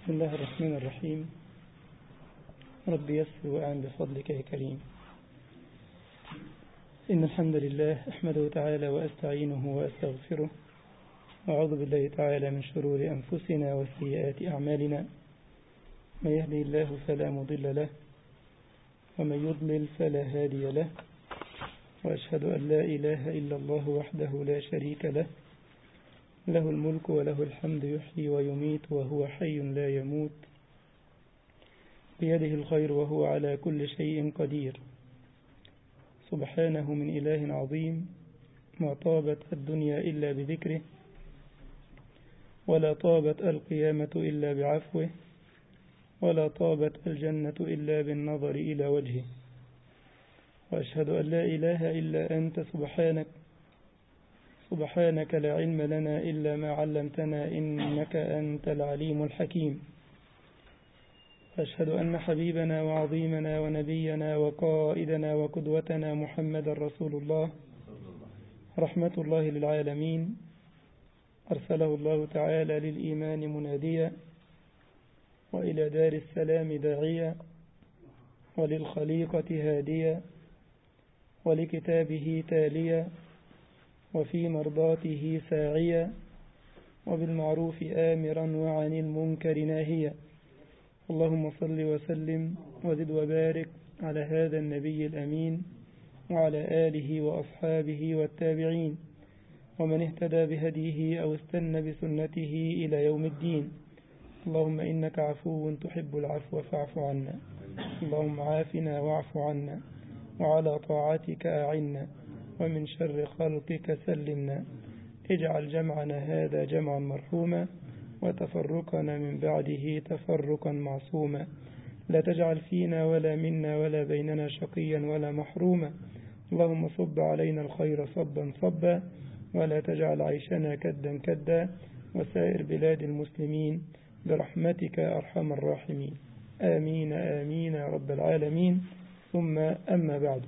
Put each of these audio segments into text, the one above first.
بسم الله الرحمن الرحيم. رب يسر وأعن بفضلك يا كريم. إن الحمد لله أحمده تعالى وأستعينه وأستغفره، وأعوذ بالله تعالى من شرور أنفسنا وسيئات أعمالنا، من يهدي الله فلا مضل له ومن يضلل فلا هادي له، وأشهد أن لا إله إلا الله وحده لا شريك له، له الملك وله الحمد يحيي ويميت وهو حي لا يموت، بيده الخير وهو على كل شيء قدير. سبحانه من إله عظيم، ما طابت الدنيا إلا بذكره، ولا طابت القيامة إلا بعفوه، ولا طابت الجنة إلا بالنظر إلى وجهه. وأشهد أن لا إله إلا أنت سبحانك لا علم لنا إلا ما علمتنا إنك أنت العليم الحكيم. أشهد أن حبيبنا وعظيمنا ونبينا وقائدنا وقدوتنا محمد رسول الله، رحمة الله للعالمين، أرسله الله تعالى للإيمان مناديا، وإلى دار السلام داعيا، وللخليقة هاديا، ولكتابه تاليا، وفي مرضاته ساعيا، وبالمعروف آمرا وعن المنكر ناهيا. اللهم صل وسلم وزد وبارك على هذا النبي الأمين، وعلى آله وأصحابه والتابعين، ومن اهتدى بهديه أو استنى بسنته إلى يوم الدين. اللهم إنك عفو تحب العفو فاعف عنا، اللهم عافنا واعف عنا، وعلى طاعتك أعنا، ومن شر خلقك سلمنا. اجعل جمعنا هذا جمعا مرحوما، وتفرقنا من بعده تفرقا معصوما. لا تجعل فينا ولا منا ولا بيننا شقيا ولا محروما. اللهم صب علينا الخير صبا صبا، ولا تجعل عيشنا كدا كدا، وسائر بلاد المسلمين برحمتك أرحم الراحمين. آمين آمين يا رب العالمين. ثم أما بعد،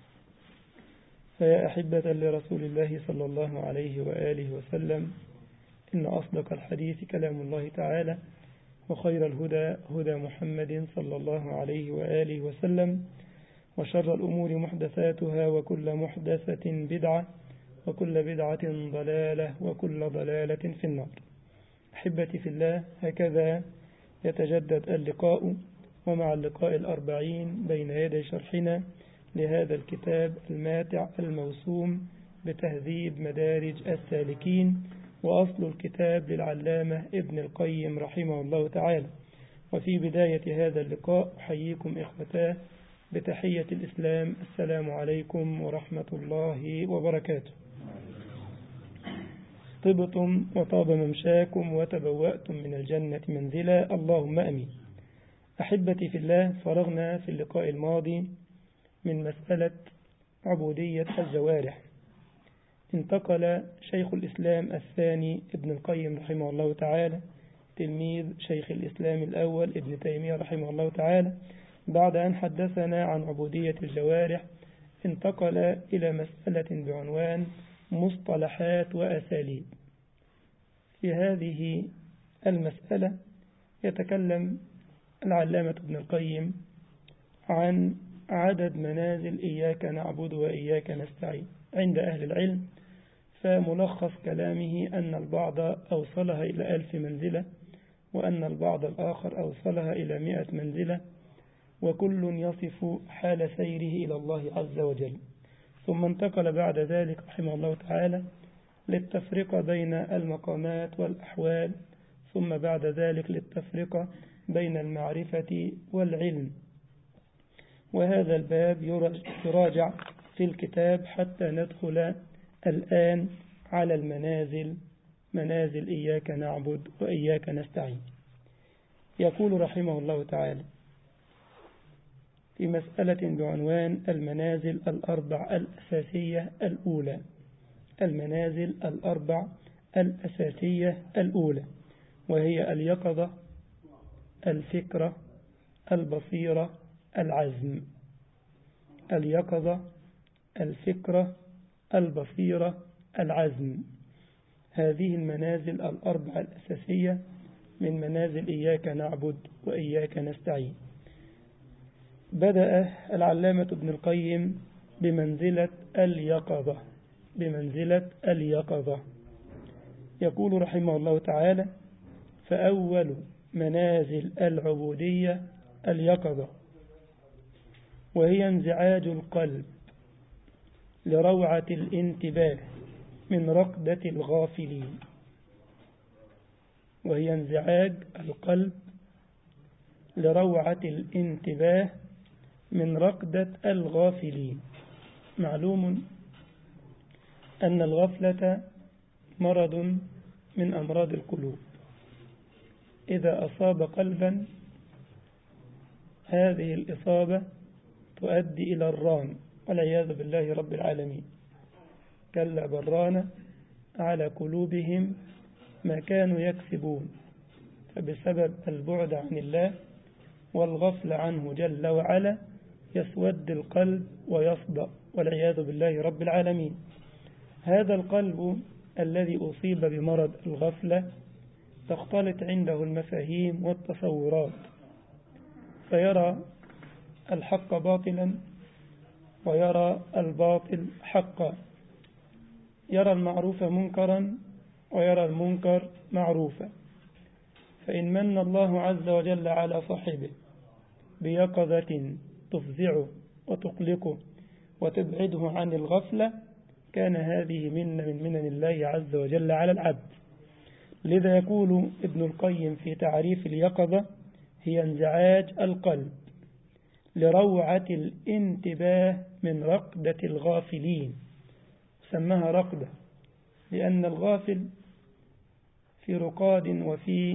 فيا أحبة لرسول الله صلى الله عليه وآله وسلم، إن أصدق الحديث كلام الله تعالى، وخير الهدى هدى محمد صلى الله عليه وآله وسلم، وشر الأمور محدثاتها، وكل محدثة بدعة، وكل بدعة ضلالة، وكل ضلالة في النار. أحبتي في الله، هكذا يتجدد اللقاء، ومع اللقاء 40 بين يدي شرحنا لهذا الكتاب الماتع الموسوم بتهذيب مدارج السالكين، وأصل الكتاب للعلامة ابن القيم رحمه الله تعالى. وفي بداية هذا اللقاء أحييكم إخوتاه بتحية الإسلام، السلام عليكم ورحمة الله وبركاته. طبتم وطاب ممشاكم وتبوأتم من الجنة منزلا، اللهم أمين. أحبتي في الله، فرغنا في اللقاء الماضي من مسألة عبودية الجوارح. انتقل شيخ الإسلام الثاني ابن القيم رحمه الله تعالى، تلميذ شيخ الإسلام الأول ابن تيمية رحمه الله تعالى، بعد أن حدثنا عن عبودية الجوارح، انتقل إلى مسألة بعنوان مصطلحات وأساليب. في هذه المسألة يتكلم العلامة ابن القيم عن عدد منازل إياك نعبد وإياك نستعين عند أهل العلم، فملخص كلامه أن البعض أوصلها إلى 1000 منزلة، وأن البعض الآخر أوصلها إلى 100 منزلة، وكل يصف حال سيره إلى الله عز وجل. ثم انتقل بعد ذلك رحمه الله تعالى للتفرقة بين المقامات والأحوال، ثم بعد ذلك للتفرقة بين المعرفة والعلم. وهذا الباب يراجع في الكتاب حتى ندخل الآن على المنازل، منازل إياك نعبد وإياك نستعين. يقول رحمه الله تعالى في مسألة بعنوان المنازل الأربع الأساسية الأولى، المنازل الأربع الأساسية الأولى، وهي اليقظة، الفكرة، البصيرة، العزم. اليقظة، الفكرة، البصيرة، العزم. هذه المنازل الأربع الأساسية من منازل إياك نعبد وإياك نستعين. بدأ العلامة ابن القيم بمنزلة اليقظة. يقول رحمه الله تعالى: فأول منازل العبودية اليقظة، وهي انزعاج القلب لروعة الانتباه من رقدة الغافلين. وهي انزعاج القلب لروعة الانتباه من رقدة الغافلين. معلوم أن الغفلة مرض من أمراض القلوب، إذا أصاب قلبا هذه الإصابة تؤدي إلى الران والعياذ بالله رب العالمين. كلا بران على قلوبهم ما كانوا يكسبون، فبسبب البعد عن الله والغفل عنه جل وعلا يسود القلب ويصدأ والعياذ بالله رب العالمين. هذا القلب الذي أصيب بمرض الغفلة تختلط عنده المفاهيم والتصورات، فيرى الحق باطلا ويرى الباطل حقا، يرى المعروف منكرا ويرى المنكر معروفا. فإن من الله عز وجل على صاحبه بيقظة تفزعه وتقلقه وتبعده عن الغفلة، كان هذه من منن الله عز وجل على العبد. لذا يقول ابن القيم في تعريف اليقظة: هي انزعاج القلب لروعة الانتباه من رقدة الغافلين. سماها رقدة لأن الغافل في رقاد وفي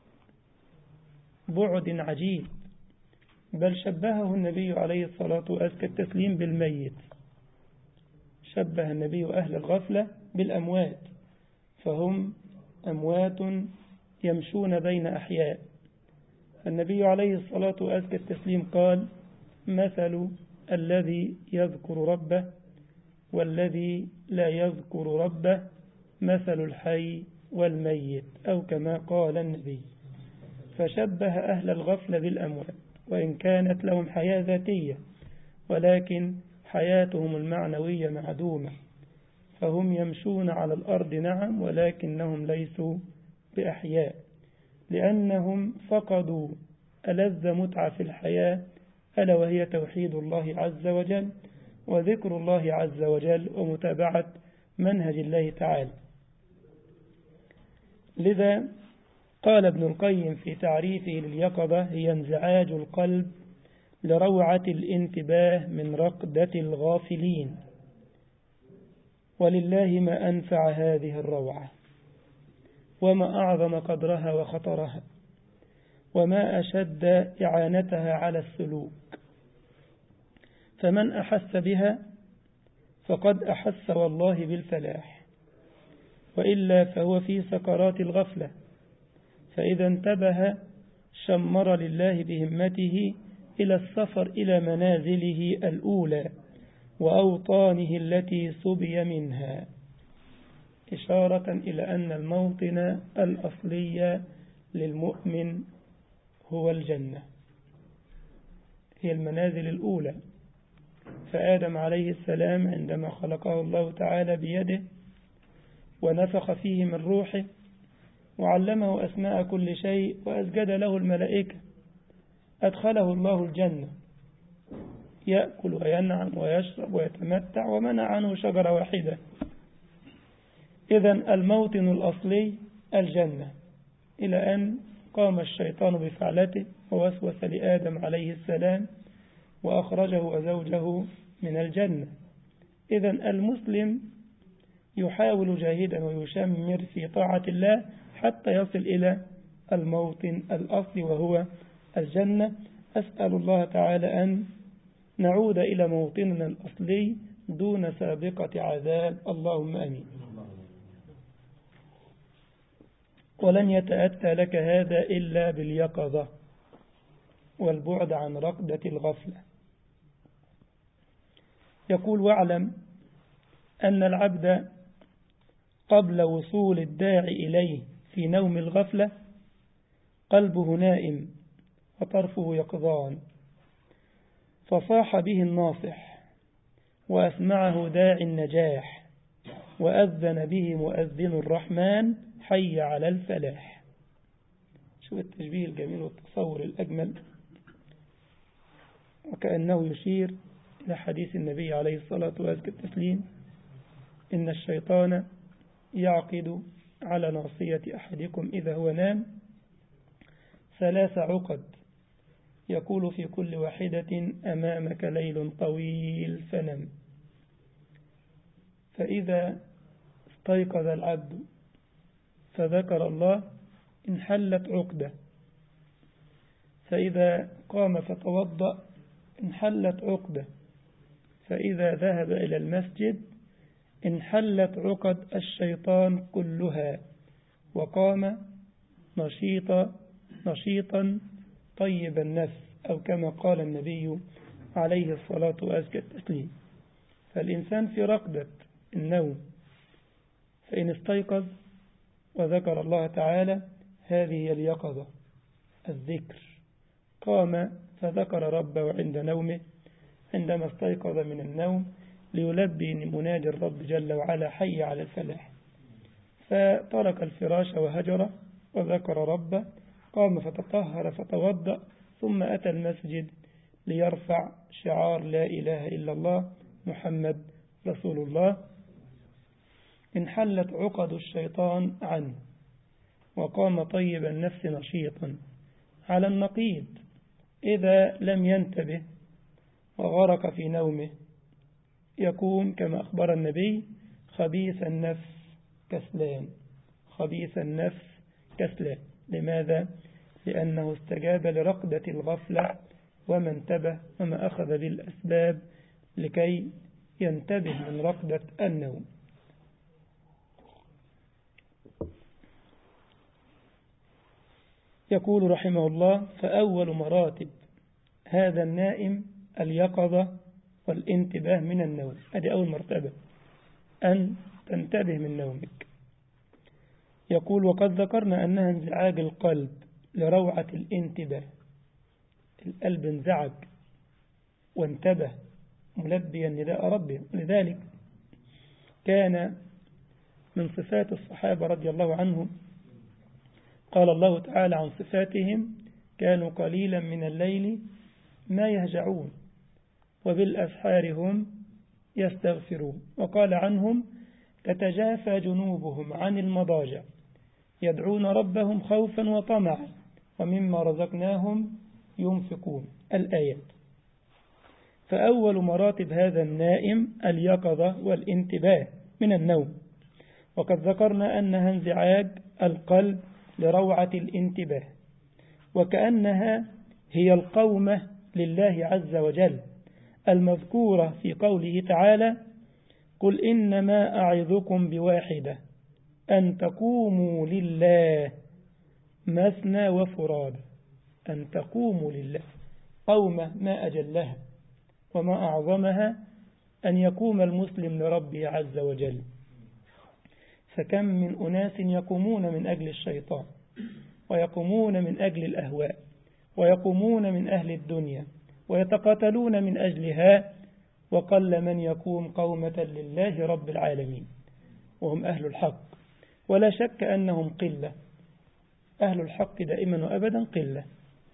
بعد عجيب، بل شبهه النبي عليه الصلاة وأزكى التسليم بالميت. شبه النبي أهل الغفلة بالأموات، فهم أموات يمشون بين أحياء. النبي عليه الصلاة وأزكى التسليم قال: مثل الذي يذكر ربه والذي لا يذكر ربه مثل الحي والميت، أو كما قال النبي. فشبه أهل الغفلة بالأموات، وإن كانت لهم حياة ذاتية ولكن حياتهم المعنوية معدومة، فهم يمشون على الأرض نعم، ولكنهم ليسوا بأحياء، لأنهم فقدوا ألذ متعة في الحياة، ألا وهي توحيد الله عز وجل وذكر الله عز وجل ومتابعة منهج الله تعالى. لذا قال ابن القيم في تعريفه لليقظة: هي انزعاج القلب لروعة الانتباه من رقدة الغافلين. ولله ما أنفع هذه الروعة، وما أعظم قدرها وخطرها، وما أشد إعانتها على السلوك. فمن أحس بها فقد أحس والله بالفلاح، وإلا فهو في سكرات الغفلة. فإذا انتبه شمر لله بهمته إلى السفر إلى منازله الأولى وأوطانه التي سبي منها، إشارة إلى أن الموطن الأصلي للمؤمن هو الجنة، هي المنازل الأولى. فآدم عليه السلام عندما خلقه الله تعالى بيده ونفخ فيه من روحه وعلمه أسماء كل شيء وأسجد له الملائكة، أدخله الله الجنة يأكل وينعم ويشرب ويتمتع، ومنع عنه شجرة واحدة. إذن الموطن الأصلي الجنة، إلى أن قام الشيطان بفعلته ووسوس لآدم عليه السلام وأخرجه وزوجه من الجنة. إذن المسلم يحاول جاهدا ويشمر في طاعة الله حتى يصل إلى الموطن الأصلي وهو الجنة. أسأل الله تعالى أن نعود إلى موطننا الأصلي دون سابقة عذاب، اللهم آمين. ولن يتأتى لك هذا إلا باليقظة والبعد عن رقدة الغفلة. يقول: واعلم أن العبد قبل وصول الداعي إليه في نوم الغفلة قلبه نائم وطرفه يقظان، فصاح به الناصح وأسمعه داعي النجاح، وأذن به مؤذن الرحمن حي على الفلاح. شوف التشبيه الجميل والتصور الأجمل، وكأنه يشير إلى حديث النبي عليه الصلاة والتسليم: إن الشيطان يعقد على ناصية أحدكم إذا هو نام 3 عقد، يقول في كل واحدة: أمامك ليل طويل فنم. فإذا استيقظ العبد فذكر الله انحلت عقدة، فإذا قام فتوضأ انحلت عقدة، فإذا ذهب إلى المسجد انحلت عقد الشيطان كلها، وقام نشيطا طيب النفس، أو كما قال النبي عليه الصلاة والتسليم. فالإنسان في رقدة النوم، فإن استيقظ وذكر الله تعالى هذه هي اليقظة، الذكر. قام فذكر ربه عند نومه، عندما استيقظ من النوم ليلبي منادي الرب جل وعلا حي على الفلاح، فترك الفراش وهجره وذكر ربه، قام فتطهر فتوضأ، ثم أتى المسجد ليرفع شعار لا إله إلا الله محمد رسول الله. انحلت عقد الشيطان عنه، وقام طيب النفس نشيطا على النقيض. إذا لم ينتبه وغرق في نومه يكون كما أخبر النبي خبيث النفس كسلان، خبيث النفس كسلان. لماذا؟ لأنه استجاب لرقدة الغفلة وما انتبه وما أخذ بالأسباب لكي ينتبه من رقدة النوم. يقول رحمه الله: فأول مراتب هذا النائم اليقظة والانتباه من النوم. هذه أول مرتبة، أن تنتبه من نومك. يقول: وقد ذكرنا أنها انزعاج القلب لروعة الانتباه. القلب انزعج وانتبه ملبيا نداء ربه. لذلك كان من صفات الصحابة رضي الله عنهم، قال الله تعالى عن صفاتهم: كانوا قليلا من الليل ما يهجعون وبالأسحار هم يستغفرون. وقال عنهم: تتجافى جنوبهم عن المضاجع يدعون ربهم خوفا وطمعا ومما رزقناهم ينفقون. الآيات. فأول مراتب هذا النائم اليقظة والانتباه من النوم. وقد ذكرنا أنها انزعاج القلب لروعة الانتباه، وكأنها هي القومة لله عز وجل المذكورة في قوله تعالى: قل إنما أعظكم بواحدة أن تقوموا لله مثنى وفرادى. أن تقوموا لله، قومة ما أجلها وما أعظمها أن يقوم المسلم لربه عز وجل. فكم من أناس يقومون من أجل الشيطان، ويقومون من أجل الأهواء، ويقومون من أهل الدنيا ويتقاتلون من أجلها، وقل من يقوم قومة لله رب العالمين وهم أهل الحق. ولا شك أنهم قلة، أهل الحق دائما وأبدا قلة.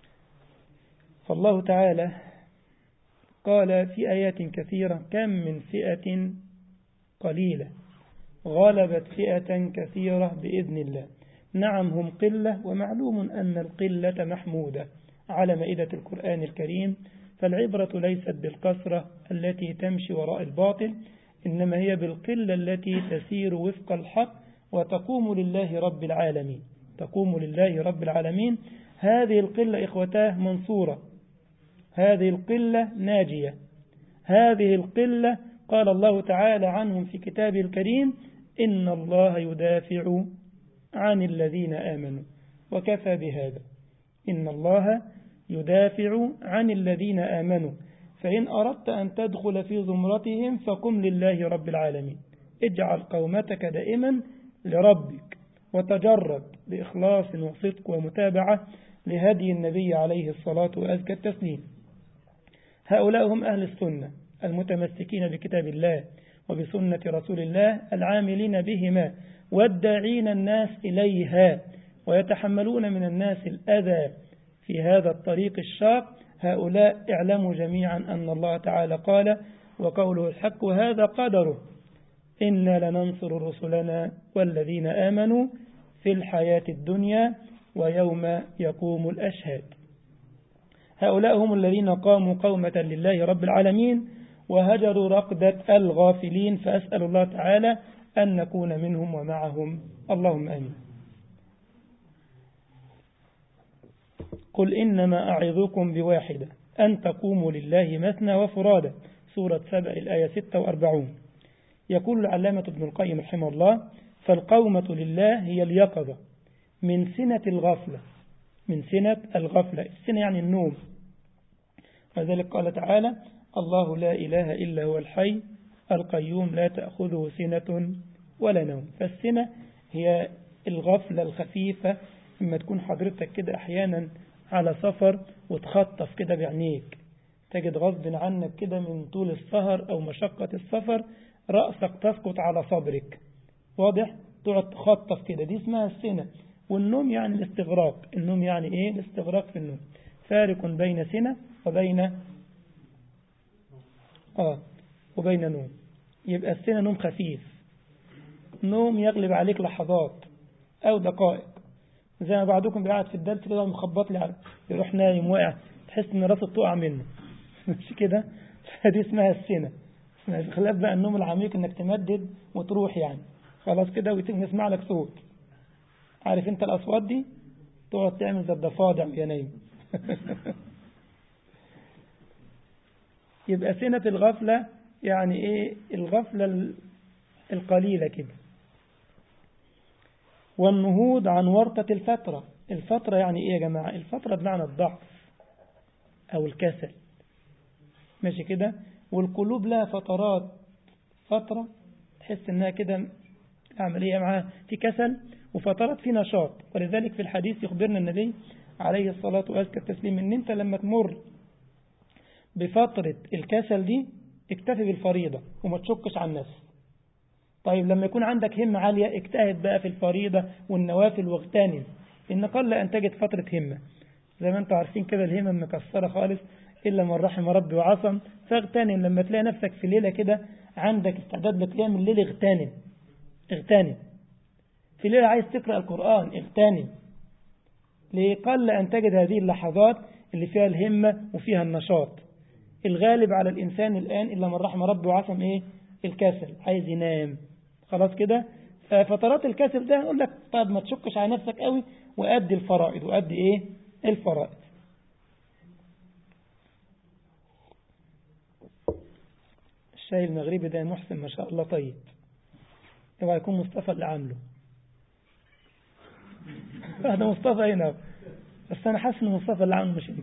فالله تعالى قال في آيات كثيرة: كم من فئة قليلة غلبت فئة كثيرة بإذن الله. نعم هم قلة، ومعلوم أن القلة محمودة على مائدة القرآن الكريم. فالعبرة ليست بالكثرة التي تمشي وراء الباطل، إنما هي بالقلة التي تسير وفق الحق وتقوم لله رب العالمين. تقوم لله رب العالمين. هذه القلة إخوتاه منصورة، هذه القلة ناجية، هذه القلة قال الله تعالى عنهم في كتابه الكريم: إن الله يدافع عن الذين آمنوا وكفى بهذا. إن الله يدافع عن الذين آمنوا، فإن أردت أن تدخل في زمرتهم فقم لله رب العالمين. اجعل قومتك دائما لربك، وتجرد بإخلاص وصدق ومتابعة لهدي النبي عليه الصلاة وأزكى التسليم. هؤلاء هم أهل السنة المتمسكين بكتاب الله وبسنة رسول الله العاملين بهما والداعين الناس إليها ويتحملون من الناس الأذى في هذا الطريق الشاق. هؤلاء اعلموا جميعا أن الله تعالى قال وقوله الحق وهذا قدره إنا لننصر رسلنا والذين آمنوا في الحياة الدنيا ويوم يقوم الأشهاد. هؤلاء هم الذين قاموا قومة لله رب العالمين وهجروا رقدة الغافلين، فأسأل الله تعالى أن نكون منهم ومعهم، اللهم آمين. قل إنما أعظكم بواحدة أن تقوموا لله مثنى وفرادى، سورة 7 الآية 46. يقول العلامة ابن القيم رحمه الله فالقومة لله هي اليقظة من سنة الغفلة، من سنة الغفلة، السنة يعني النوم، وذلك قال تعالى الله لا إله إلا هو الحي القيوم لا تأخذه سنة ولا نوم. فالسنة هي الغفلة الخفيفة، لما تكون حضرتك كده أحيانا على سفر وتخطف كده بعينيك، تجد غصب عنك كده من طول السهر أو مشقة السفر رأسك تسقط على صدرك، واضح؟ تقعد تخطف كده، دي اسمها السنة. والنوم يعني الاستغراق، النوم يعني ايه؟ الاستغراق في النوم. فارق بين سنة وبين نوم. يبقى السنة نوم خفيف، نوم يغلب عليك لحظات أو دقائق، زي ما بعضكم بيقعد في الدرس كده مخبط لي يروح نايم واقع، تحس ان راسه بتقع منه مش كده؟ فدي اسمها السنة. خلاف بقى النوم العميق انك تمدد وتروح يعني خلاص كده ويسمع لك صوت، عارف انت الأصوات دي تقعد تعمل زي الضفادع وهي نايم يبقى سنة الغفلة يعني ايه؟ الغفلة القليلة كده. والنهوض عن ورطة الفترة. الفترة يعني ايه يا جماعة؟ الفترة بمعنى الضعف او الكسل، ماشي كده؟ والقلوب لها فترات، فترة تحس انها كده عملية معها في كسل، وفترات في نشاط. ولذلك في الحديث يخبرنا النبي عليه الصلاة والتسليم ان انت لما تمر بفترة الكسل دي اكتفي بالفريضة وما تشكش عن النفس. طيب لما يكون عندك همة عالية اجتهد بقى في الفريضة والنوافل واغتنم، إن قل أن تجد فترة همة. زي ما انتم عارفين كده الهمة مكسرة خالص إلا من رحم ربي وعصم. فاغتنم لما تلاقي نفسك في ليلة كده عندك استعداد لقيام الليل، اغتنم. في ليلة عايز تقرأ القرآن اغتنم. لقل أن تجد هذه اللحظات اللي فيها الهمة وفيها النشاط. الغالب على الإنسان الآن إلا من رحم ربي وعصم إيه؟ الكسل، عايز ينام خلاص كده. ففترات الكسل ده أقول لك طب ما تشكش على نفسك قوي وأدي الفرائض. وأدي إيه؟ الفرائض. الشاي المغربي ده محسن ما شاء الله طيب، اوعى يكون مصطفى اللي عامله ده مصطفى هنا، بس أنا حاسس إن مصطفى اللي عامله مش أنت.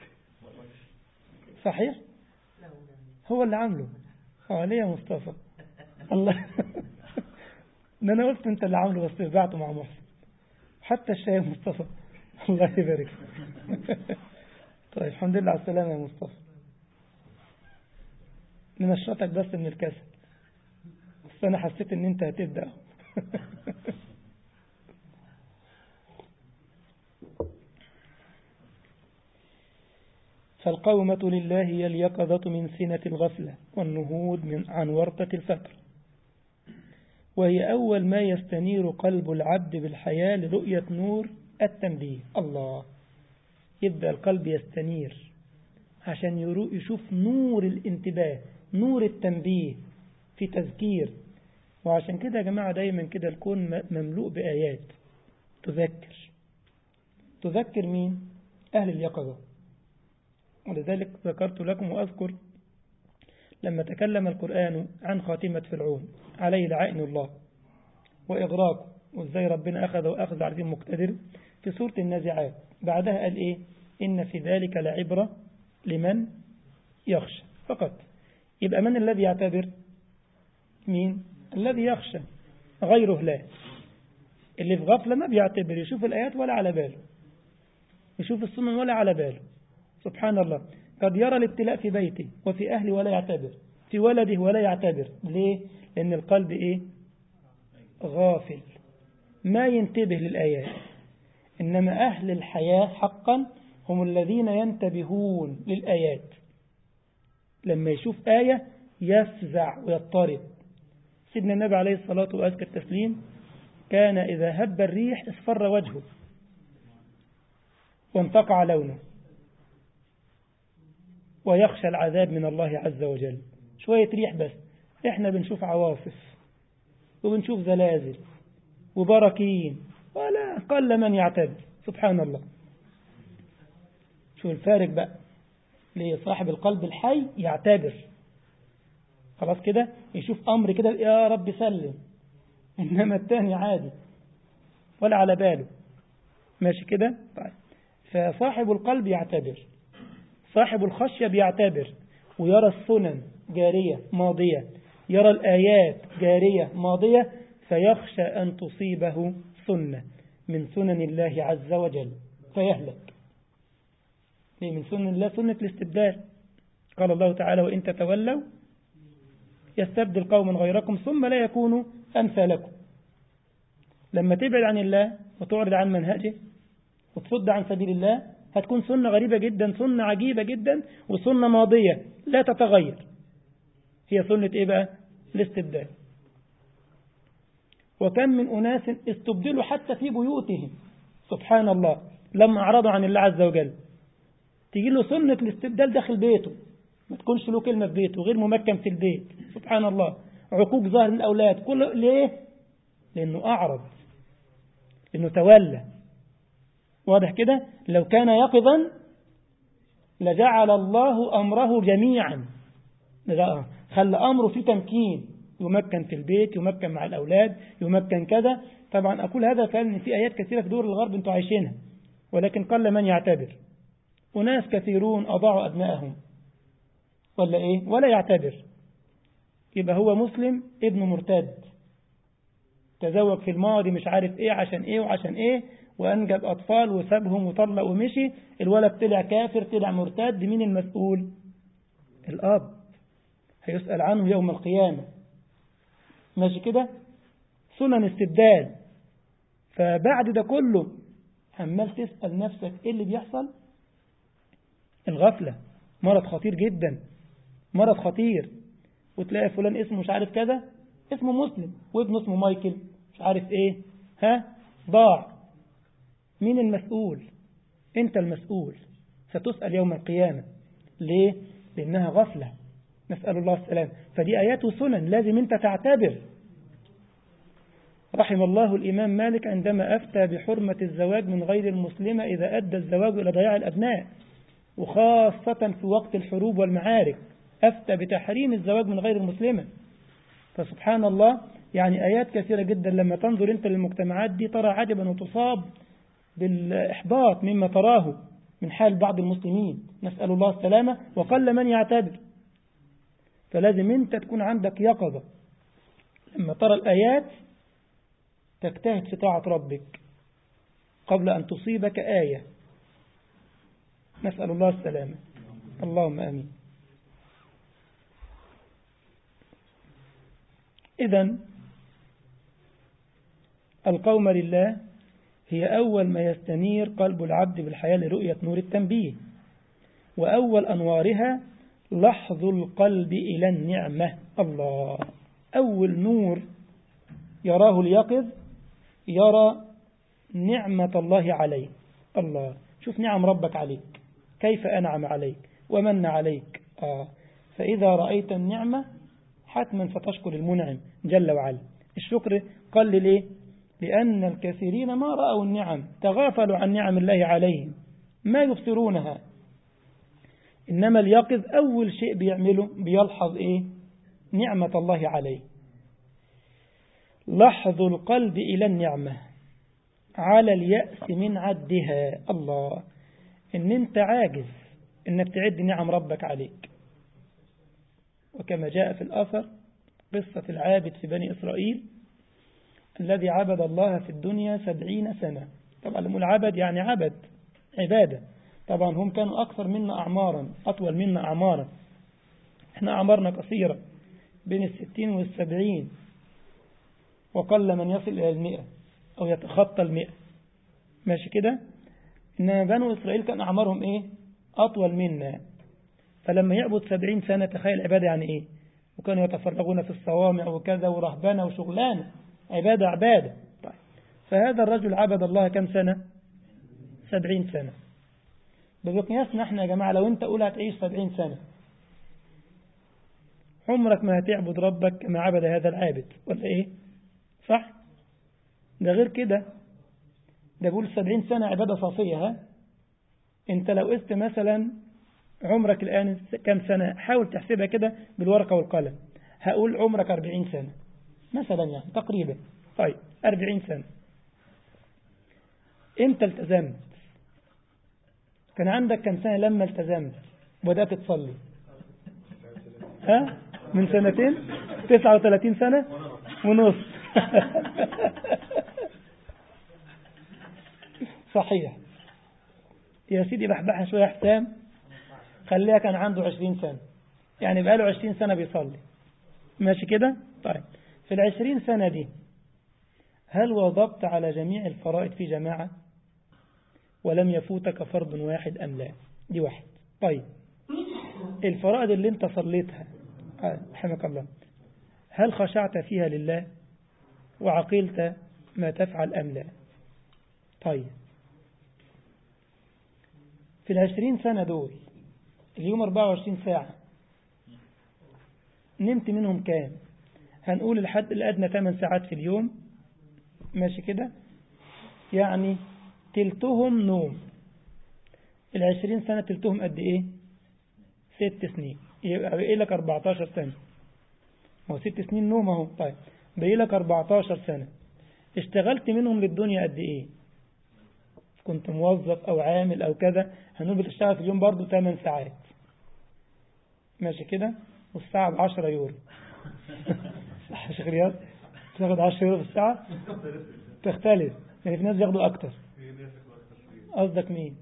صحيح؟ هو اللي عامله. ليه يا مصطفى؟ الله ده أنا قلت أنت اللي عامله بس بعته مع محسن. حتى الشاي يا مصطفى الله يبارك طيب الحمد لله على السلامة يا مصطفى. ننشطك بس من الكسل، بس أنا حسيت إن أنت هتبدأ فالقومة لله هي اليقظة من سنة الغفلة والنهوض عن ورطة الفتر، وهي أول ما يستنير قلب العبد بالحياة لرؤية نور التنبيه. الله، يبدأ القلب يستنير عشان يشوف نور الانتباه، نور التنبيه في تذكير. وعشان كده يا جماعة دايما كده الكون مملوء بآيات تذكر مين؟ أهل اليقظة. ولذلك ذكرت لكم وأذكر لما تكلم القرآن عن خاتمة فرعون عليه لعائن الله وإغراقه، وإزاي ربنا أخذ عزيز مقتدر في سورة النازعات. بعدها قال إيه؟ إن في ذلك لعبرة لمن يخشى فقط. يبقى من الذي يعتبر؟ مين؟ الذي يخشى، غيره لا. اللي في غفلة ما بيعتبر، يشوف الآيات ولا على باله، يشوف السنن ولا على باله. سبحان الله، قد يرى الابتلاء في بيته وفي أهله ولا يعتبر، في ولده ولا يعتبر. ليه؟ لأن القلب إيه؟ غافل، ما ينتبه للآيات. إنما أهل الحياة حقا هم الذين ينتبهون للآيات، لما يشوف آية يفزع ويضطرب. سيدنا النبي عليه الصلاة وأزكى التسليم كان إذا هب الريح اصفر وجهه وانتقع لونه، ويخشى العذاب من الله عز وجل. شوية ريح بس، احنا بنشوف عواصف وبنشوف زلازل وبراكين ولا قل من يعتبر. سبحان الله. شو الفارق بقى؟ لصاحب القلب الحي يعتبر، خلاص كده يشوف أمر كده يا رب سلم، إنما الثاني عادي ولا على باله، ماشي كده. طيب، فصاحب القلب يعتبر، صاحب الخشية بيعتبر ويرى السنن جارية ماضية، يرى الآيات جارية ماضية، فيخشى أن تصيبه سنة من سنن الله عز وجل فيهلك. من سنن الله سنة الاستبدال. قال الله تعالى: وإن تتولوا يستبدل قوما غيركم ثم لا يكونوا أمثالكم. لما تبعد عن الله وتعرض عن منهجه وتصد عن سبيل الله هتكون سنة غريبة جدا، سنة عجيبة جدا، وسنة ماضية لا تتغير. هي سنة إيه بقى؟ الاستبدال. وكم من أناس استبدلوا حتى في بيوتهم، سبحان الله، لما أعرضوا عن الله عز وجل. تيجي له سنة الاستبدال داخل بيته، ما تكونش له كلمة في بيته، غير ممكن في البيت. سبحان الله. عقوق ظاهر للأولاد، كل ليه؟ لأنه أعرض، لأنه تولى. واضح كده؟ لو كان يقظا لجعل الله أمره جميعا، خلى أمره في تمكين، يمكن في البيت، يمكن مع الأولاد، يمكن كذا. طبعا أقول هذا فعلا في آيات كثيرة في دول الغرب أنتم عايشينها، ولكن قل من يعتبر. وناس كثيرون أضاعوا أبنائهم ولا إيه؟ ولا يعتبر. يبقى هو مسلم ابن مرتد، تزوج في الماضي مش عارف إيه عشان إيه وعشان إيه، وأنجب أطفال وسابهم وطلق ومشي، الولد طلع كافر، طلع مرتد. مين المسؤول؟ الأب، هيسأل عنه يوم القيامة. ماشي كده؟ سنن استبدال. فبعد ده كله عمال تسأل نفسك إيه اللي بيحصل؟ الغفلة مرض خطير جدا، مرض خطير. وتلاقي فلان اسمه مش عارف كذا، اسمه مسلم، وابنه اسمه مايكل مش عارف ايه، ضاع. مين المسؤول؟ انت المسؤول، ستسأل يوم القيامة. ليه؟ لأنها غفلة، نسأل الله السلام. فدي آيات وسنن لازم انت تعتبر. رحم الله الإمام مالك عندما أفتى بحرمة الزواج من غير المسلمة إذا أدى الزواج إلى ضياع الأبناء، وخاصة في وقت الحروب والمعارك أفتى بتحريم الزواج من غير المسلمة. فسبحان الله، يعني آيات كثيرة جدا لما تنظر أنت للمجتمعات دي ترى عجبا وتصاب بالإحباط مما تراه من حال بعض المسلمين، نسأل الله السلامة، وقل من يعتبر. فلازم أنت تكون عندك يقظة لما ترى الآيات، تجتهد في طاعة ربك قبل أن تصيبك آية. نسأل الله السلامة، اللهم آمين. إذن القوم لله هي أول ما يستنير قلب العبد بالحياة لرؤية نور التنبيه، وأول أنوارها لحظ القلب إلى النعمة. الله، أول نور يراه اليقظ يرى نعمة الله عليه. الله، شوف نعم ربك عليك، كيف أنعم عليك ومن عليك. فإذا رأيت النعمة حتما ستشكر المنعم جل وعلا. الشكر قل ليه؟ لأن الكثيرين ما رأوا النعم، تغافلوا عن نعم الله عليهم، ما يبصرونها. إنما اليقظ أول شيء بيعمله بيلحظ إيه؟ نعمة الله عليه. لحظ القلب إلى النعمة على اليأس من عدها. الله، إن أنت عاجز إنك تعد نعم ربك عليك. وكما جاء في الأثر قصة العابد في بني إسرائيل الذي عبد الله في الدنيا 70 سنة. طبعا لما عبد يعني عبد عبادة. طبعا هم كانوا أكثر منا أعمارا، أطول منا أعمارا، احنا أعمارنا قصيرة بين 60 و70، وقل من يصل إلى 100 أو يتخطى 100. ماشي كده. إنما بنو إسرائيل كان أعمارهم إيه؟ أطول منا. فلما يعبد 70 سنة تخيل عبادة يعني إيه. وكانوا يتفرغون في الصوامع وكذا ورهبانة وشغلانة، عبادة. طيب. فهذا الرجل عبد الله كم سنة؟ 70 سنة. بمقياسنا احنا يا جماعة، لو انت قول هتعيش 70 سنة عمرك ما هتعبد ربك كما عبد هذا العابد، ولا ايه؟ صح؟ ده غير كده، ده بيقول 70 سنة عبادة صافية. ها انت لو قست مثلا عمرك الآن كم سنة، حاول تحسبها كده بالورقة والقلم. هقول عمرك 40 سنة مثلا، يعني تقريبا. طيب 40 سنة انت التزمت، كان عندك كم سنة لما التزمت وبدأت تصلي؟ ها من سنتين 39 سنة ونص. صحيح يا سيدي، بحبحها شوية حسام، خليها كان عنده 20 سنة، يعني بقاله 20 سنة بيصلي. ماشي كده. طيب في 20 سنة دي هل واظبت على جميع الفرائض في جماعة ولم يفوتك فرض واحد أم لا؟ دي واحد. طيب الفرائض اللي انت صليتها رحمك الله، هل خشعت فيها لله وعقلت ما تفعل أم لا؟ طيب في 20 سنة دول اليوم 24 ساعة نمت منهم كام؟ هنقول الحد الأدنى 8 ساعات في اليوم. ماشي كده، يعني تلتهم نوم. 20 سنة تلتهم قد ايه؟ 6 سنين. يبقى بقي لك 14 سنة. هو 6 سنين نوم اهو. طيب بقي لك 14 سنة. اشتغلت منهم للدنيا قد ايه؟ كنت موظف او عامل او كذا، هنقول بتشتغل في اليوم برضو 8 ساعات. ماشي كده، والساعة ب10 يورو. صح يا شيخ رياض؟ تاخد 10 يورو في الساعة؟ تختلف، يعني في ناس بياخدوا اكتر. قصدك مين؟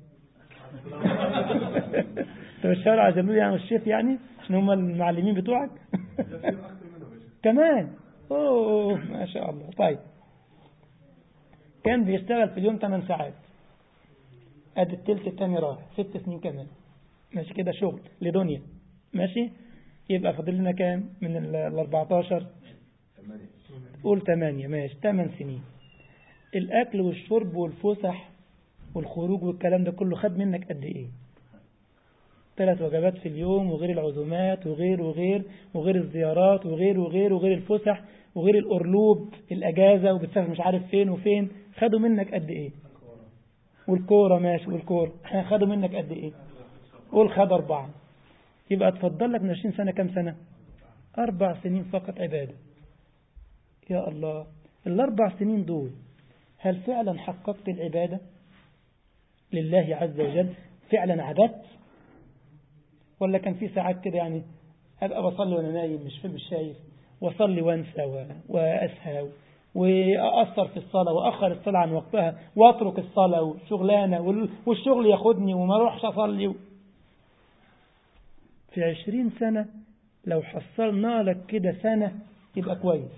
انت بتشتغل على جنوب يعني الشيف، يعني عشان هم المعلمين بتوعك. كمان اوه ما شاء الله. طيب كان بيشتغل في اليوم 8 ساعات، ادي التلت التاني راح 6 سنين كمان. ماشي كده، شغل لدنيا. ماشي، يبقى فاضل لنا كام من ال 14؟ قول 8. ماشي 8 سنين. الاكل والشرب والفسح والخروج والكلام ده كله خد منك قد ايه؟ 3 وجبات في اليوم، وغير العزومات وغير الزيارات وغير الفسح وغير الأرلوب الأجازة، وبتسافر مش عارف فين وفين. خدوا منك قد ايه؟ والكورة. ماشي، والكورة خدوا منك قد ايه؟ قول خد 4. يبقى تفضل لك من 20 سنة كم سنة؟ 4 سنين فقط عبادة. يا الله، ال4 سنين دول هل فعلا حققت العبادة لله عز وجل؟ فعلا عبدت؟ ولا كان في ساعات كده يعني أبقى بصلي وأنا نايم مش شايف، وأصلي وأنسى وأسهى وأأثر في الصلاة وأخر الصلاة عن وقتها وأترك الصلاة والشغلانة والشغل ياخدني وما أروحش أصلي. في 20 سنة لو حصلنا لك كده سنة يبقى كويس.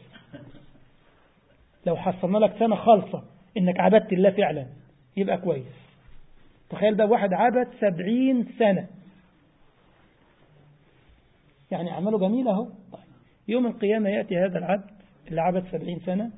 لو حصلنا لك سنة خالصة إنك عبدت الله فعلا يبقى كويس. تخيل ده واحد عبد 70 سنة، يعني أعماله جميلة اهو. يوم القيامة يأتي هذا العبد اللي عبد 70 سنة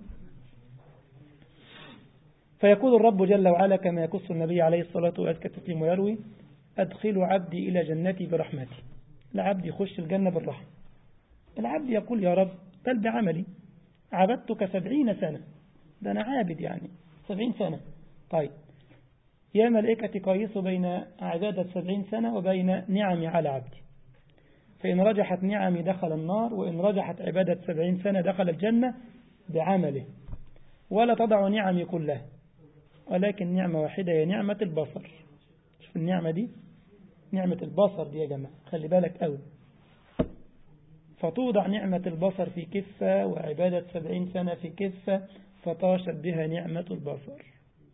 فيقول الرب جل وعلا كما يقص النبي عليه الصلاة والسلام ويروي: أدخلوا عبدي إلى جنتي برحمتي. العبد يخش الجنة بالرحمة. العبد يقول: يا رب بل بعملي عبدتك 70 سنة، ده أنا عابد يعني 70 سنة. طيب يا ملائكة قيسوا بين عبادة 70 سنة وبين نعمي على عبدي، فإن رجحت نعمي دخل النار، وإن رجحت عبادة 70 سنة دخل الجنة بعمله. ولا تضع نعمي كلها، ولكن نعمة واحدة هي نعمة البصر. شوف النعمة دي، نعمة البصر دي يا جماعة، خلي بالك قوي. فتوضع نعمة البصر في كفة، وعبادة 70 سنة في كفة، فطاشت بها نعمة البصر.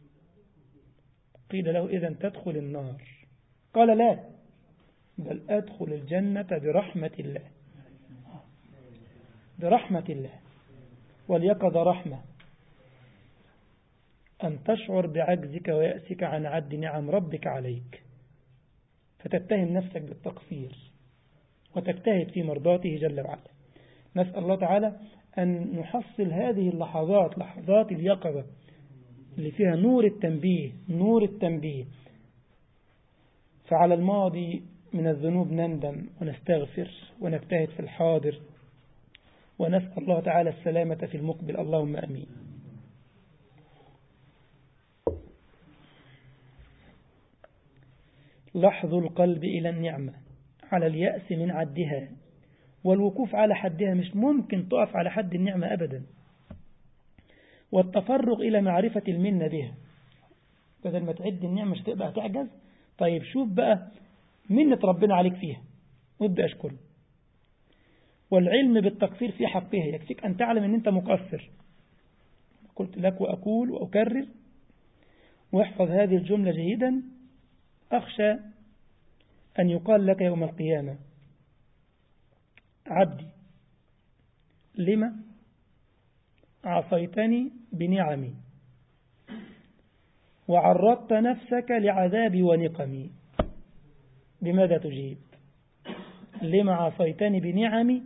قيل له إذن تدخل النار، قال لا، بل أدخل الجنة برحمة الله. برحمة الله. واليقظة رحمة، أن تشعر بعجزك ويأسك عن عد نعم ربك عليك، فتتهم نفسك بالتقصير وتجتهد في مرضاته جل وعلا. نسأل الله تعالى أن نحصل هذه اللحظات، لحظات اليقظة اللي فيها نور التنبيه، نور التنبيه. فعلى الماضي من الذنوب نندم ونستغفر ونجتهد في الحاضر، ونسأل الله تعالى السلامة في المقبل، اللهم أمين. لحظ القلب إلى النعمة على اليأس من عدها والوقوف على حدها، مش ممكن تقف على حد النعمة أبدا. والتفرغ إلى معرفة المنة بها، بدل ما تعد النعمة مش تبقى تعجز. طيب شوف بقى منة ربنا عليك فيها وابدأ أشكره. والعلم بالتقصير في حقها، يكفيك أن تعلم أن أنت مقصر. قلت لك وأقول وأكرر، واحفظ هذه الجملة جيدا. أخشى أن يقال لك يوم القيامة عبدي لما عصيتني بنعمي وعرضت نفسك لعذابي ونقمي. بماذا تجيب؟ لما عصيتني بنعمي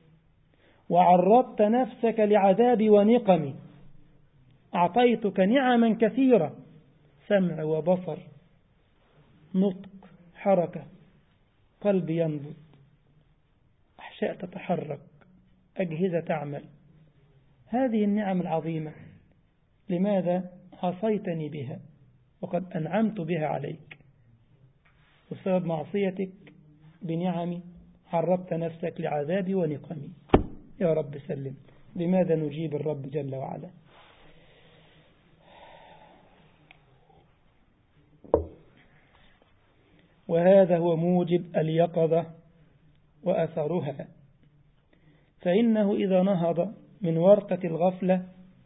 وعرضت نفسك لعذابي ونقمي. أعطيتك نعما كثيرة، سمع وبصر، نطق، حركة، قلب ينبض، أحشاء تتحرك، أجهزة تعمل. هذه النعم العظيمة لماذا عصيتني بها وقد أنعمت بها عليك؟ بسبب معصيتك بنعمي عرضت نفسك لعذابي ونقمي. يا رب سلم. بماذا نجيب الرب جل وعلا؟ وهذا هو موجب اليقظة وأثرها. فإنه إذا نهض من ورطة الغفلة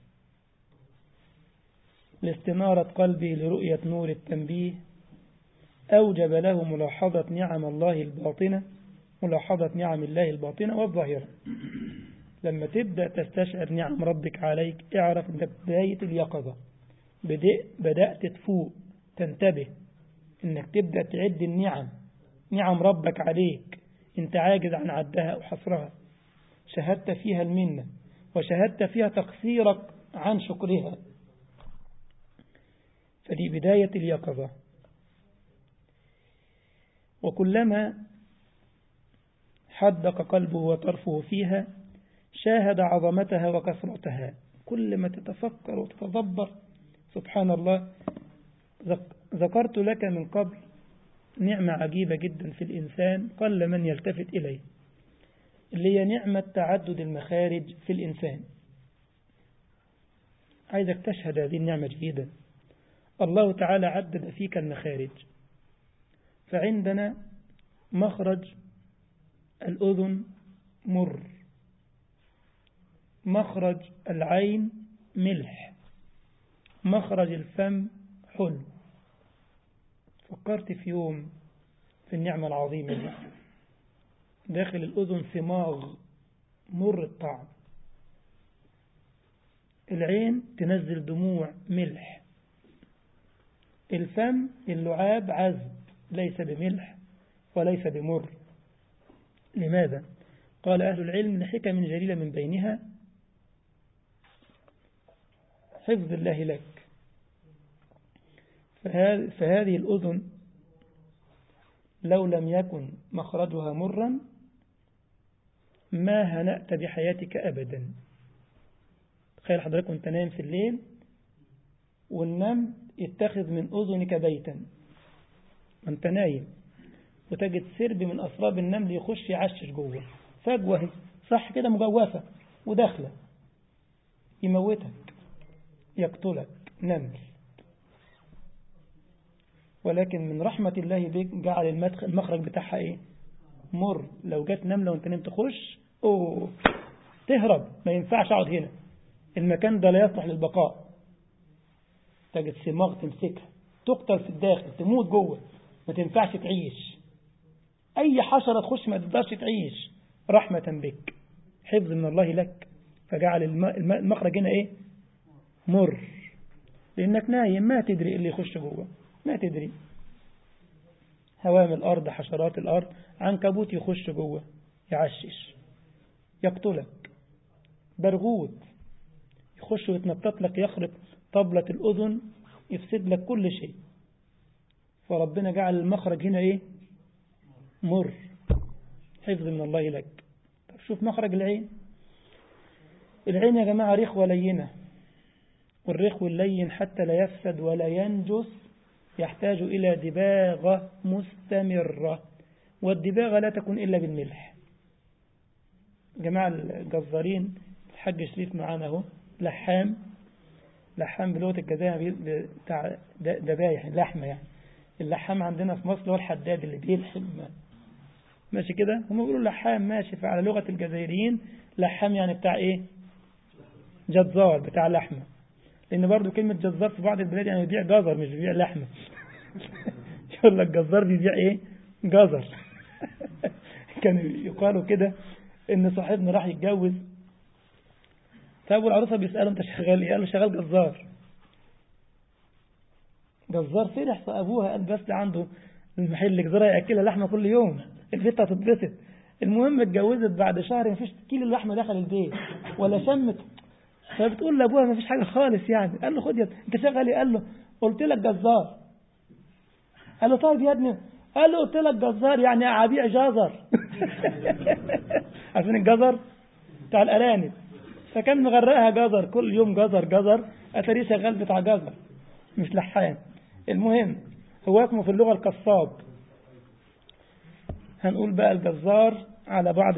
لاستنارة قلبه لرؤية نور التنبيه، أوجب له ملاحظة نعم الله الباطنة، ملاحظة نعم الله الباطنة والظاهرة. لما تبدأ تستشعر نعم ربك عليك، اعرف أنت بداية اليقظة، بدأت تفوق، تنتبه أنك تبدأ تعد النعم، نعم ربك عليك أنت عاجز عن عدها وحصرها. شهدت فيها المنة وشهدت فيها تقصيرك عن شكرها. فدي بداية اليقظة. وكلما حدق قلبه وطرفه فيها شاهد عظمتها وكثرتها. كل ما تتفكر وتتدبر، سبحان الله. ذكرت لك من قبل نعمة عجيبة جدا في الإنسان قل من يلتفت إليه، اللي هي نعمة تعدد المخارج في الإنسان. عايزك تشهد هذه النعمة جيدا. الله تعالى عدد فيك المخارج. فعندنا مخرج الأذن مر، مخرج العين ملح، مخرج الفم حلو. فكرت في يوم في النعمة العظيمة دي. داخل الأذن ثماغ مر الطعم، العين تنزل دموع ملح، الفم اللعاب عذب ليس بملح وليس بمر. لماذا؟ قال أهل العلم لحكم جليلة من بينها حفظ الله لك. فهذه الأذن لو لم يكن مخرجها مرا ما هنأت بحياتك أبدا. تخيل حضرتك وانت نايم في الليل والنمل يتخذ من أذنك بيتا وانت نايم، وتجد سرب من أسراب النمل يخش يعشش جوه فجوة، صح كده، مجوفة وداخلة، يموتك يقتلك نمل. ولكن من رحمة الله بك جعل المخرج بتاعها ايه؟ مر. لو جت نملة وانت نمت تخش تهرب، ما ينفعش اقعد هنا، المكان ده لا يصلح للبقاء، تجد صماغ تمسكها تقتل في الداخل، تموت جوه، ما تنفعش تعيش. أي حشرة تخش ما تقدرش تعيش، رحمة بك، حفظ من الله لك. فجعل المخرج هنا إيه؟ مر، لأنك نايم ما تدري اللي يخش جوه، ما تدري. هوام الأرض، حشرات الأرض، عنكبوت يخش جوه يعشش يقتلك، برغوت يخش ويتنطط لك يخرق طبلة الأذن، يفسد لك كل شيء. فربنا جعل المخرج هنا إيه؟ مر، حفظ من الله لك. طب شوف مخرج العين. العين يا جماعة رخوة لينة، والرخو اللين حتى لا يفسد ولا ينجس يحتاج إلى دباغة مستمرة، والدباغة لا تكون إلا بالملح. جماعة الجزارين، الحاج شريف معانا اهو، لحام بلغة الجزائر بتاع دبايح لحمة يعني. اللحام عندنا في مصر هو الحداد اللي بيلحم، ماشي كده، هم بيقولوا لحام ماشي. فعلى لغة الجزائريين لحام يعني بتاع ايه؟ جزار، بتاع لحمة. لأن برضو كلمة جزار في بعض البلاد يعني بيبيع جزر مش بيبيع لحمة. يقول لك جزار بيبيع ايه؟ جزر. كانوا يقالوا كده ان صاحبنا راح يتجوز، فابو العروسه بيساله انت شغال ايه؟ قال له شغال جزار. جزار فرح ابوها، قال بس عنده المحل جزاره ياكلها لحمه كل يوم، البيت هتتبسط. المهم اتجوزت بعد شهر مفيش كيلو لحمه دخل البيت ولا شمت. فبتقول لابوها مفيش حاجه خالص يعني. قال له خد يا انت شغال ايه؟ قال له قلت لك جزار. قال له طيب يا ابني. قال له قلت لك جزار يعني ابيع جزر. عارفين الجزر بتاع الارانب؟ فكان مغرقها جزر كل يوم، جزر اتاريه شغال بتاع جزر مش لحام. المهم هو اسمه في اللغة القصاب. هنقول بقى الجزار على بعض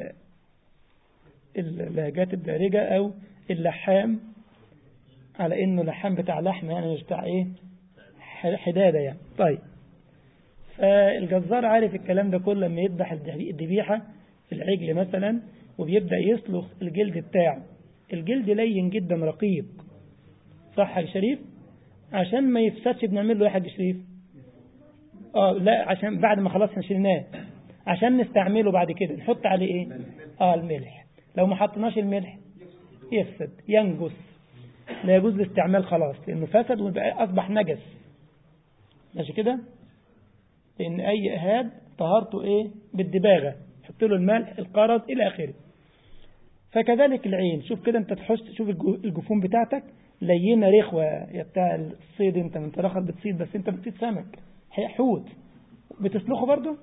اللهجات الدارجة، او اللحام على انه لحام بتاع لحم يعني مش بتاع ايه؟ حدادة يعني. طيب فالجزار عارف الكلام ده كله. لما يذبح الذبيحة العجل مثلا وبيبدأ يسلخ الجلد بتاعه، الجلد لين جدا رقيق، صح يا شريف؟ عشان ما يفسدش بنعمل له يا حاج شريف؟ لا، عشان بعد ما خلاص شلناه عشان نستعمله بعد كده نحط عليه ايه؟ الملح. لو ما حطيناش الملح يفسد ينجس، لا يجوز الاستعمال خلاص، لانه فسد ويبقى اصبح نجس، ماشي كده؟ لان اي اهاب طهارته ايه؟ بالدباغه، حط له الملح القرض الى اخره. فكذلك العين، شوف كده انت تحس، شوف الجفون بتاعتك لينه رخوه يا بتاع الصيد، انت من طريقك بتصيد، بس انت بتصيد سمك حوت بتسلخه برضه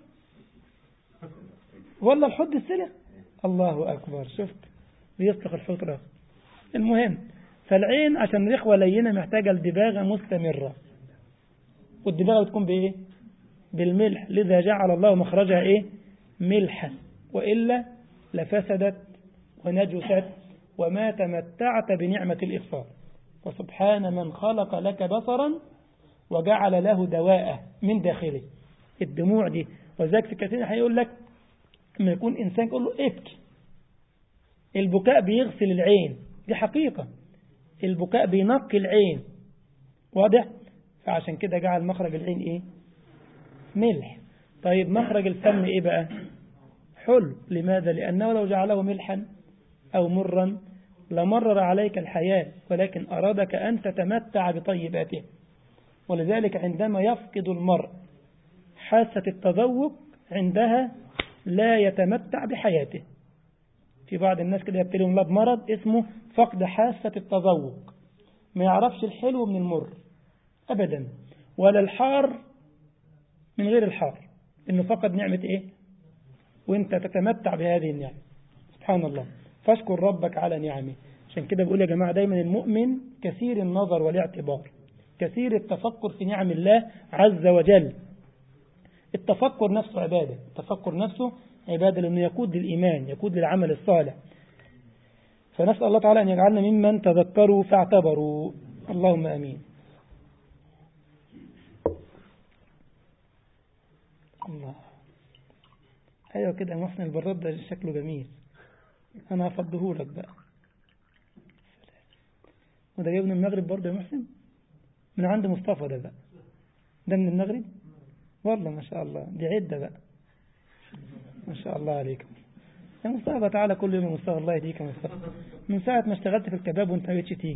ولا الحوت بالسلخ؟ الله اكبر، شفت بيسلخ الحوت رخ. المهم فالعين عشان رخوه لينه محتاجه لدباغه مستمره، والدباغه بتكون بايه؟ بالملح. لذا جعل الله مخرجها ايه؟ ملحا، والا لفسدت ونجست وما تمتعت بنعمة الإبصار. وسبحان من خلق لك بصرا وجعل له دواء من داخله. الدموع دي، وذلك في كثير هيقول لك لما يكون إنسان يقول له ابكي، البكاء بيغسل العين، دي حقيقة، البكاء بينقي العين، واضح؟ فعشان كده جعل مخرج العين إيه؟ ملح. طيب مخرج الفم إيه بقى؟ حلو. لماذا؟ لأنه لو جعله ملحا أو مرا لمرر عليك الحياة، ولكن أرادك أن تتمتع بطيباته. ولذلك عندما يفقد المرء حاسة التذوق عندها لا يتمتع بحياته. في بعض الناس كده يبتلهم الله بمرض اسمه فقد حاسة التذوق، ما يعرفش الحلو من المر أبدا، ولا الحار من غير الحار، إنه فقد نعمة إيه؟ وإنت تتمتع بهذه النعمة. سبحان الله. فاشكر ربك على نعمه. عشان كده بقول يا جماعة دايما المؤمن كثير النظر والاعتبار، كثير التفكر في نعم الله عز وجل. التفكر نفسه عبادة، التفكر نفسه عبادة، لأنه يقود للإيمان، يقود للعمل الصالح. فنسأل الله تعالى أن يجعلنا ممن تذكروا فاعتبروا، اللهم أمين. الله، أيوة كده محسن البراد ده شكله جميل، أنا هفضهولك بقى. وده جاي من المغرب برضه يا محسن، من عند مصطفى ده بقى، ده من المغرب والله ما شاء الله، دي عدة بقى ما شاء الله عليك يا مصطفى. تعالى كل يوم يا مصطفى، الله يهديك يا مصطفى، من ساعة ما اشتغلت في الكباب وانت ما بقتش تيجي.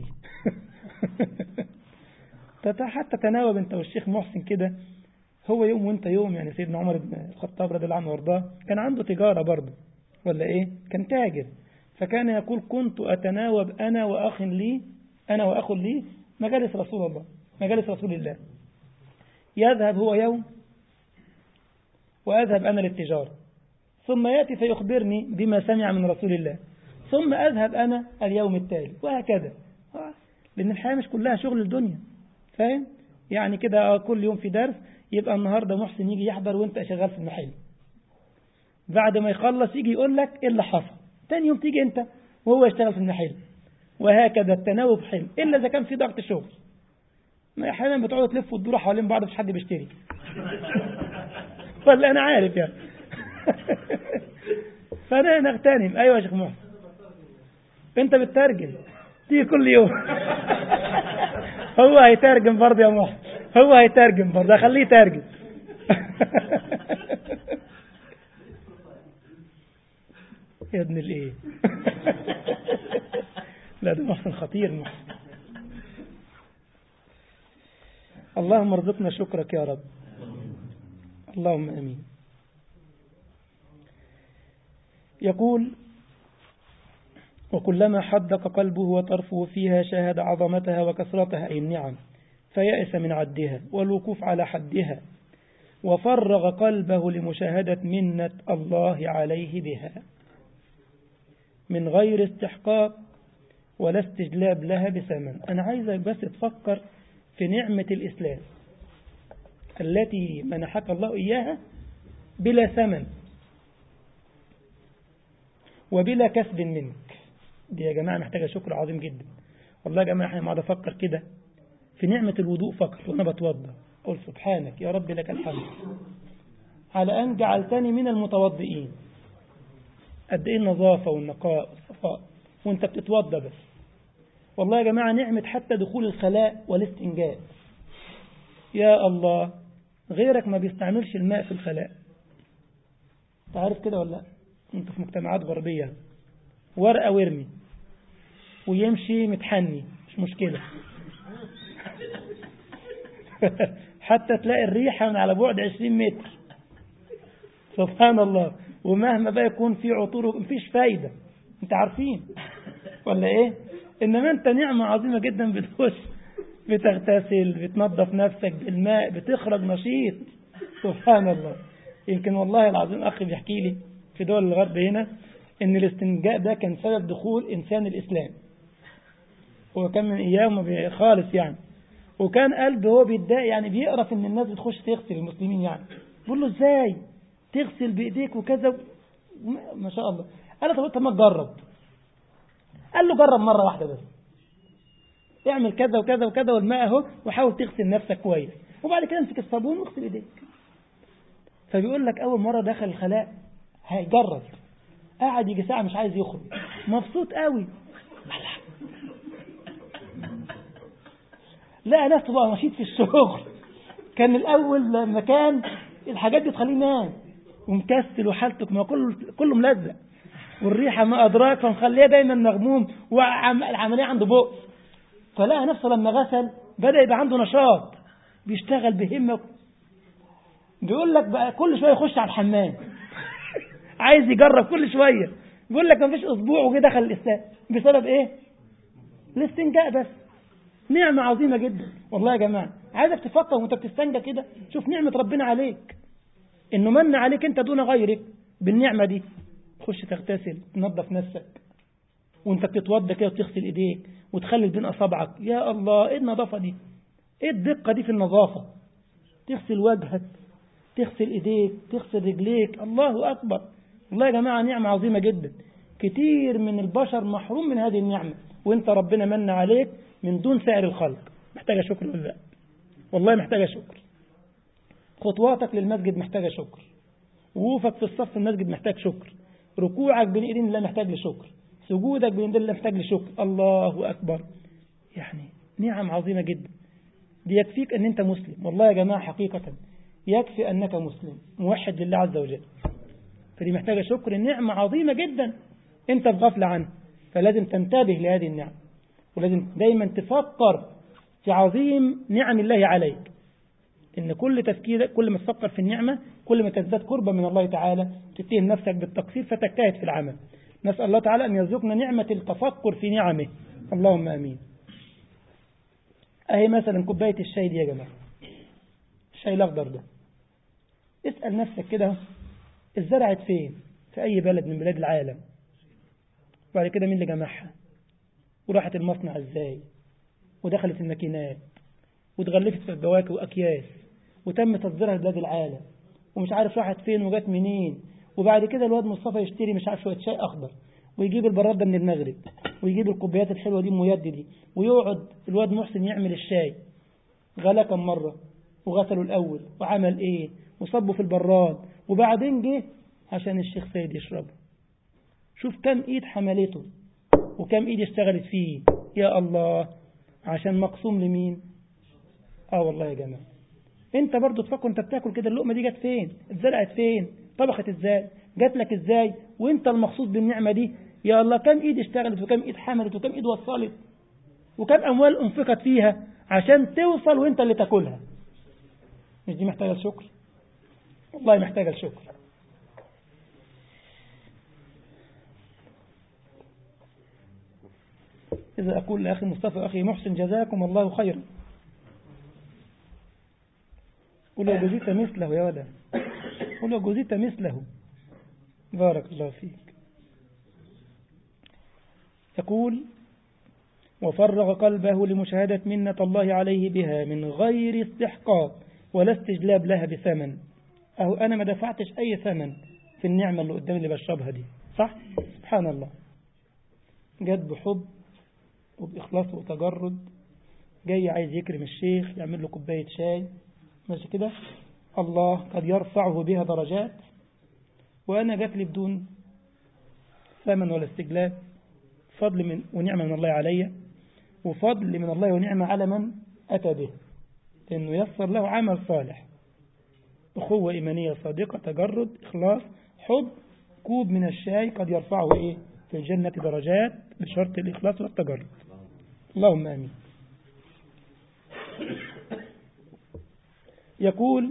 حتى تناوب انت والشيخ محسن كده، هو يوم وانت يوم. يعني سيدنا عمر بن الخطاب رضي الله عنه وارضاه كان عنده تجارة برضه ولا ايه، كان تاجر، فكان يقول كنت أتناوب أنا وأخ لي مجالس رسول الله، مجالس رسول الله، يذهب هو يوم وأذهب أنا للتجارة، ثم يأتي فيخبرني بما سمع من رسول الله، ثم أذهب أنا اليوم التالي، وهكذا. لأن الحياة مش كلها شغل الدنيا، فاهم؟ يعني كده كل يوم في درس، يبقى النهاردة محسن يجي يحضر وانت شغال في المحل، بعد ما يخلص يجي يقول لك ايه اللي حصل، تاني يوم تيجي انت وهو يشتغل في المحل، وهكذا. التناوب حلو إلا إذا كان في ضغط شغل، أحيانا بتقعدوا تلفوا وتدوروا حوالين بعض مش حد بيشتري. ولا أنا عارف يعني. فأنا نغتنم. أيوة يا شيخ محسن، أنت بتترجم تيجي كل يوم. هو هيترجم برضه يا محسن، هو هيترجم برضه، أخليه يترجم. يا ابن الإيه. لا ده محسن خطير محسن. اللهم ارزقنا شكرك يا رب، اللهم امين. يقول وكلما حدق قلبه وطرفه فيها شاهد عظمتها وكثرتها أي النعم، فيأس من عدها والوقوف على حدها، وفرغ قلبه لمشاهدة منة الله عليه بها من غير استحقاق ولا استجلاب لها بثمن. أنا عايزك بس تفكر في نعمة الإسلام التي منحك الله إياها بلا ثمن وبلا كسب منك. دي يا جماعة محتاجة شكر عظيم جدا. والله يا جماعة احنا ما أفكر كده في نعمة الوضوء فقط وأنا بتوضى، قل سبحانك يا رب لك الحمد على أن جعلتني من المتوضئين. قد إيه النظافة والنقاء والصفاء وانت بتتوضى بس. والله يا جماعة نعمة حتى دخول الخلاء والاستنجاء. يا الله، غيرك ما بيستعملش الماء في الخلاء، تعرف كده ولا لا؟ انت في مجتمعات غربية ورقة ورمي ويمشي متحني مش مشكلة. حتى تلاقي الريحة من على بعد 20 متر. سبحان الله. ومهما بقى يكون في عطور مفيش فايدة، انت عارفين ولا ايه؟ انما انت نعمة عظيمة جدا، بتخش بتغتسل بتنظف نفسك بالماء بتخرج نشيط. سبحان الله. يمكن والله العظيم أخي بيحكي لي في دول الغرب هنا ان الاستنجاء ده كان سبب دخول إنسان الإسلام. هو كان من إياه خالص يعني، وكان قلبه هو بيتضايق يعني، بيقرف ان الناس بتخش تغسل المسلمين يعني، بيقول له ازاي تغسل بإيديك وكذا ما شاء الله. قال طب ما تجرب. قال له جرب مرة واحدة بس، اعمل كذا وكذا وكذا والماء اهو، وحاول تغسل نفسك كويس، وبعد كده امسك الصابون واغسل ايديك. فبيقول لك اول مرة دخل الخلاء هيجرب، قاعد يجي ساعة مش عايز يخرج، مبسوط قوي. لا نفسه بقى نشيط في الشغل. كان الاول لما كان الحاجات دي تخليه ينام ومكسل وحالته ما كله ملزق والريحة ما أدراك، فمخليه دايما مغموم والعملية عنده بؤس. فلقى نفسه لما غسل بدأ يبقى عنده نشاط، بيشتغل بهمة. بيقول لك بقى كل شوية يخش على الحمام. عايز يجرب كل شوية. بيقول لك ما فيش أسبوع وجه دخل الإسلام. بسبب إيه؟ الاستنجاء بس. نعمة عظيمة جدا والله يا جماعة. عايزك تفكر وانت بتستنجى كده، شوف نعمة ربنا عليك، إنه من عليك أنت دون غيرك بالنعمة دي. تخش تغتسل تنظف نفسك وانت بتتوضى كده وتغسل ايديك وتخلل بين اصابعك. يا الله ايه النظافه دي، ايه الدقه دي في النظافه. تغسل وجهك تغسل ايديك تغسل رجليك. الله اكبر. والله يا جماعه نعمه عظيمه جدا. كتير من البشر محروم من هذه النعمه، وانت ربنا من عليك من دون سائر الخلق. محتاجه شكر ولا لا؟ والله محتاجه شكر. خطواتك للمسجد محتاجه شكر، وقوفك في الصف المسجد محتاج شكر، ركوعك بين ايدين الله محتاج لشكر، سجودك بين ايدين الله محتاج لشكر. الله اكبر. يعني نعم عظيمة جدا. دي يكفيك أن أنت مسلم، والله يا جماعة حقيقة يكفي أنك مسلم موحد لله عز وجل. فدي محتاجة شكر، النعمة عظيمة جدا أنت في غفلة عنها، فلازم تنتبه لهذه النعم، ولازم دايما تفكر في عظيم نعم الله عليك. إن كل تفكيرك، كل ما تفكر في النعمة كل ما تزداد قربا من الله تعالى، تتهم نفسك بالتقصير فتجتهد في العمل. نسأل الله تعالى أن يرزقنا نعمة التفكر في نعمه، اللهم آمين. أهي مثلا كوباية الشاي دي يا جماعة، الشاي الأخضر ده، اسأل نفسك كده اتزرعت فين؟ في أي بلد من بلاد العالم؟ وبعد كده مين اللي جمعها؟ وراحت المصنع ازاي؟ ودخلت الماكينات واتغلفت في البواكي وأكياس وتم تصديرها لبلاد العالم، ومش عارف راحت فين وجات منين. وبعد كده الواد مصطفى يشتري مش عارف شوية شاي أخضر، ويجيب البراد ده من المغرب، ويجيب الكوبايات الحلوة دي الميد دي، ويقعد الواد محسن يعمل الشاي. غلى كم مرة، وغسله الأول، وعمل إيه، وصبه في البراد، وبعدين جه عشان الشيخ سيد يشربه. شوف كم إيد حملته وكم إيد اشتغلت فيه، يا الله، عشان مقسوم لمين؟ والله يا جماعة انت برضو تفكر انت بتاكل كده، اللقمة دي جت فين؟ اتزرعت فين؟ طبخت ازاي؟ جات لك ازاي؟ وانت المخصوص بالنعمة دي، يا الله كم ايد اشتغلت وكم ايد حملت وكم ايد وصلت وكم اموال انفقت فيها عشان توصل وانت اللي تاكلها. مش دي محتاجة الشكر؟ والله محتاجة الشكر. إذا أقول لأخي مصطفى أخي محسن جزاكم الله خيرا، قل وجزيت مثله يا ولد، قل وجزيت مثله، بارك الله فيك. يقول وفرغ قلبه لمشاهدة منة الله عليه بها من غير استحقاق ولا استجلاب لها بثمن. أنا ما دفعتش أي ثمن في النعمة اللي قدامي اللي بشربها دي، صح؟ سبحان الله، جد بحب وبإخلاص وتجرد، جاي عايز يكرم الشيخ، يعمل له كوباية شاي، ماشي كده، الله قد يرفعه بها درجات، وأنا جات لي بدون ثمن ولا استجلاب، فضل من ونعمة من الله علي، وفضل من الله ونعمة على من أتى به، لأنه يسر له عمل صالح، أخوة إيمانية صادقة، تجرد، إخلاص، حب. كوب من الشاي قد يرفعه في الجنة درجات بشرط الإخلاص والتجرد، اللهم آمين. يقول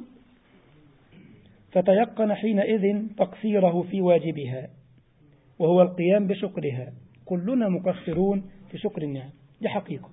فتيقن حينئذ تقصيره في واجبها وهو القيام بشكرها. كلنا مقصرون في شكر النعم، دي حقيقة.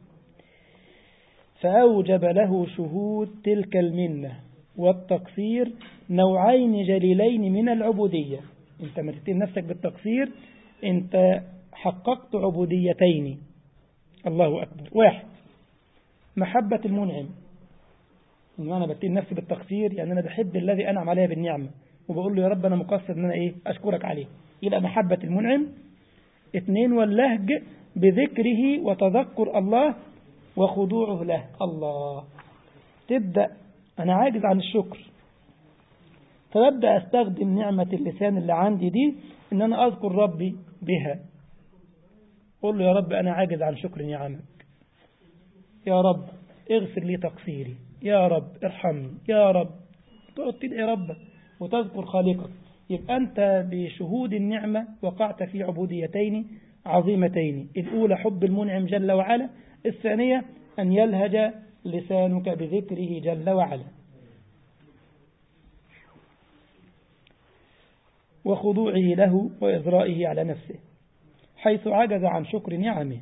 فأوجب له شهود تلك المنة والتقصير نوعين جليلين من العبودية. انت ما تتهم نفسك بالتقصير، انت حققت عبوديتين، الله أكبر. واحد، محبة المنعم، إن أنا بتهم نفسي بالتقصير يعني أنا بحب الذي أنعم عليها بالنعمة وبقول له يا رب أنا مقصر إن أنا أشكرك عليه، يبقى محبة المنعم. اثنين، واللهج بذكره وتذكر الله وخضوعه له. الله، تبدأ أنا عاجز عن الشكر، فببدأ أستخدم نعمة اللسان اللي عندي دي إن أنا أذكر ربي بها، قل له يا رب أنا عاجز عن شكر نعمك، يا رب اغفر لي تقصيري، يا رب ارحمني، يا رب. تقعد تدعي ربك وتذكر خالقك، يبقى أنت بشهود النعمة وقعت في عبوديتين عظيمتين. الأولى حب المنعم جل وعلا، الثانية أن يلهج لسانك بذكره جل وعلا وخضوعه له وإذرائه على نفسه، حيث عجز عن شكر نعمه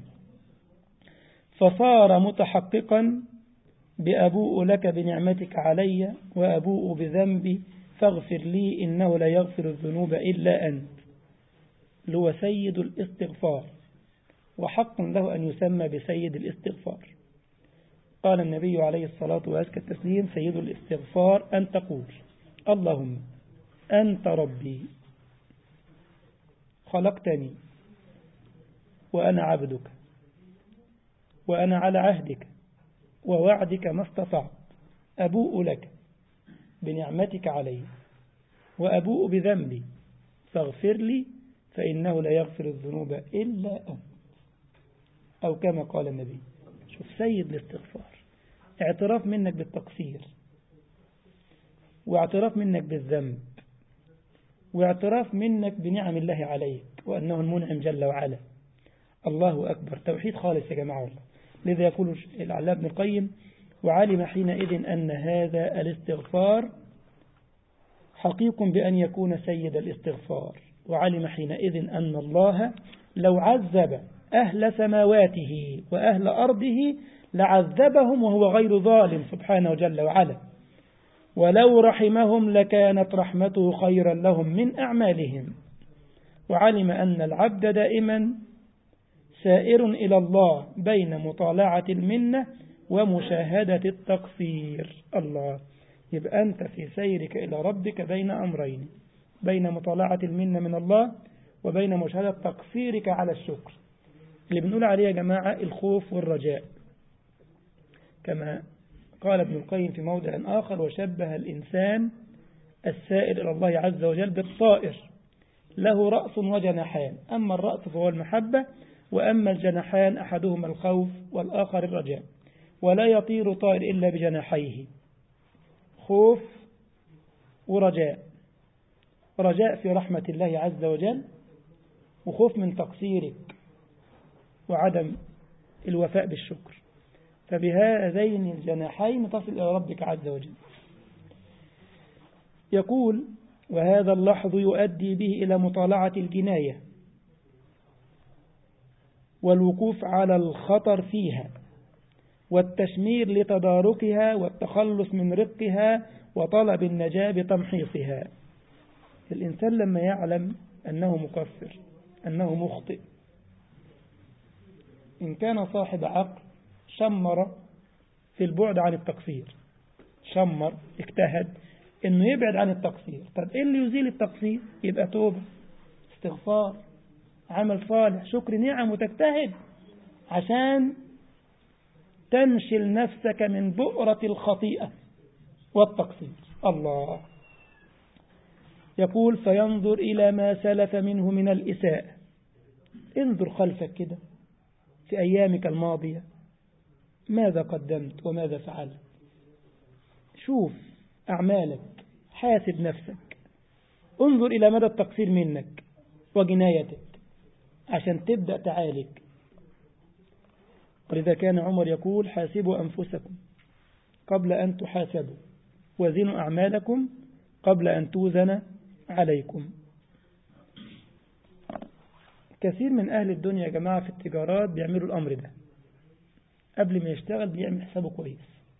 فصار متحققا بأبوء لك بنعمتك علي وأبوء بذنبي فاغفر لي إنه لا يغفر الذنوب إلا أنت. هو سيد الاستغفار، وحق له أن يسمى بسيد الاستغفار. قال النبي عليه الصلاة وأزكى التسليم سيد الاستغفار أن تقول اللهم أنت ربي خلقتني وأنا عبدك وأنا على عهدك ووعدك ما استطعت، أبوء لك بنعمتك علي وأبوء بذنبي فاغفر لي فإنه لا يغفر الذنوب إلا أنت، أو كما قال النبي. شوف سيد الاستغفار، اعتراف منك بالتقصير، واعتراف منك بالذنب، واعتراف منك بنعم الله عليك وأنه المنعم جل وعلا. الله أكبر، توحيد خالص يا جماعة والله. لذا يقول العلامة ابن القيم: وعلم حينئذ أن هذا الاستغفار حقيق بأن يكون سيد الاستغفار، وعلم حينئذ أن الله لو عذب أهل سماواته وأهل أرضه لعذبهم وهو غير ظالم سبحانه جل وعلا، ولو رحمهم لكانت رحمته خيرا لهم من أعمالهم. وعلم أن العبد دائما سائر إلى الله بين مطالعة المنة ومشاهدة التقصير. الله، يبقى أنت في سيرك إلى ربك بين أمرين، بين مطالعة المنة من الله وبين مشاهدة تقصيرك على الشكر، اللي بنقول عليه يا جماعة الخوف والرجاء. كما قال ابن القيم في موضع آخر: وشبه الإنسان السائر إلى الله عز وجل بالطائر له رأس وجناحان، أما الرأس فهو المحبة، وأما الجناحان أحدهما الخوف والآخر الرجاء، ولا يطير طائر إلا بجناحيه، خوف ورجاء، رجاء في رحمة الله عز وجل، وخوف من تقصيرك وعدم الوفاء بالشكر. فبهذين الجناحين تصل إلى ربك عز وجل. يقول: وهذا اللحظ يؤدي به إلى مطالعة الجناية والوقوف على الخطر فيها والتشمير لتداركها والتخلص من رقها وطلب النجاة بتمحيصها. الإنسان لما يعلم أنه مقصر، أنه مخطئ، إن كان صاحب عقل شمر في البعد عن التقصير، شمر اجتهد إنه يبعد عن التقصير. طب إيه اللي يزيل التقصير؟ يبقى توبة، استغفار، عمل صالح، شكر نعم، وتجتهد عشان تنشل نفسك من بؤرة الخطيئة والتقصير. الله. يقول: فينظر إلى ما سلف منه من الإساءة. انظر خلفك كده في أيامك الماضية، ماذا قدمت وماذا فعلت؟ شوف أعمالك، حاسب نفسك، انظر إلى مدى التقصير منك وجنايتك عشان تبدأ تعالج. ولذا كان عمر يقول: حاسبوا أنفسكم قبل أن تحاسبوا، وزنوا أعمالكم قبل أن توزن عليكم. كثير من أهل الدنيا يا جماعة في التجارات بيعملوا الأمر ده، قبل ما يشتغل بيعمل حسابه كويس.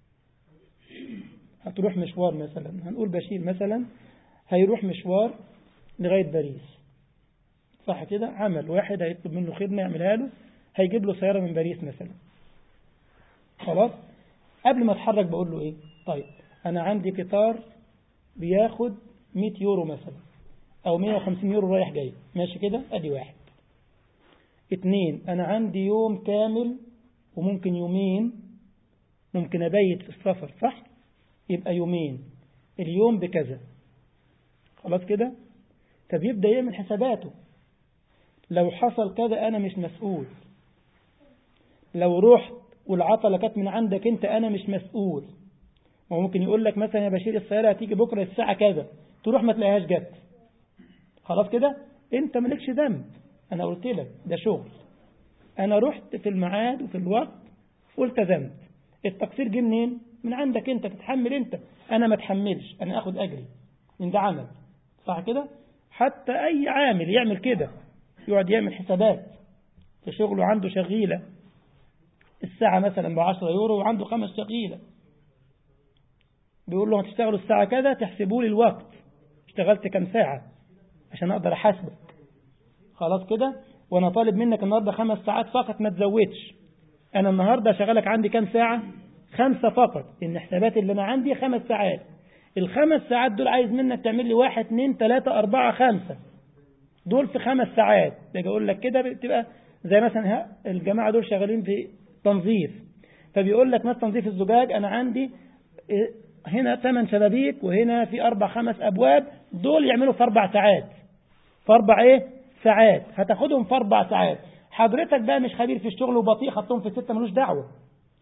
هتروح مشوار مثلا، هنقول بشير مثلا هيروح مشوار لغاية باريس، صح كده؟ عمل واحد هيطلب منه خدمة يعملها له، هيجيب له سيارة من باريس مثلا. خلاص، قبل ما اتحرك بقول له ايه؟ طيب انا عندي قطار بياخد 100 يورو مثلا او 150 يورو رايح جاي، ماشي كده؟ ادي واحد. 2، انا عندي يوم كامل وممكن يومين، ممكن ابيت في السفر، صح؟ يبقى يومين، اليوم بكذا. خلاص كده؟ فبيبدأ يعمل حساباته. لو حصل كذا أنا مش مسؤول، لو رحت والعطلة كانت من عندك أنت أنا مش مسؤول. وممكن يقول لك مثلا: يا بشير السيارة هتيجي بكرة الساعة كذا، تروح ما تلاقيهاش جت. خلاص كده؟ أنت مالكش ذنب، أنا قلت لك ده شغل، أنا رحت في الميعاد وفي الوقت والتزمت. التقصير جه منين؟ من عندك أنت، تتحمل أنت، أنا ما اتحملش، أنا أخد أجري من ده عمل، صح كده؟ حتى أي عامل يعمل كده، يقعد يعمل حسابات في شغله، عنده شغيلة الساعة مثلا ب10 يورو وعنده 5 شغيلة، بيقول له هتشتغلوا الساعة كذا، تحسبوا لي الوقت اشتغلت كم ساعة عشان أقدر أحاسبك. خلاص كده؟ وأنا طالب منك النهاردة 5 ساعات فقط، ما تزودش. أنا النهاردة شغالك عندي كم ساعة؟ 5 فقط، إن حسابات اللي أنا عندي 5 ساعات. ال5 ساعات دول عايز منك تعمل لي 1 2 3 4 5 دول في 5 ساعات. باجي أقول لك كده بتبقى زي مثلا الجماعة دول شغالين في تنظيف، فبيقول لك مثلا تنظيف الزجاج، أنا عندي هنا 8 شبابيك وهنا في 4 5 أبواب، دول يعملوا في 4 ساعات، في 4 ساعات، هتاخدهم في 4 ساعات. حضرتك بقى مش خبير في الشغل وبطيء، خدتهم في 6، ملوش دعوة.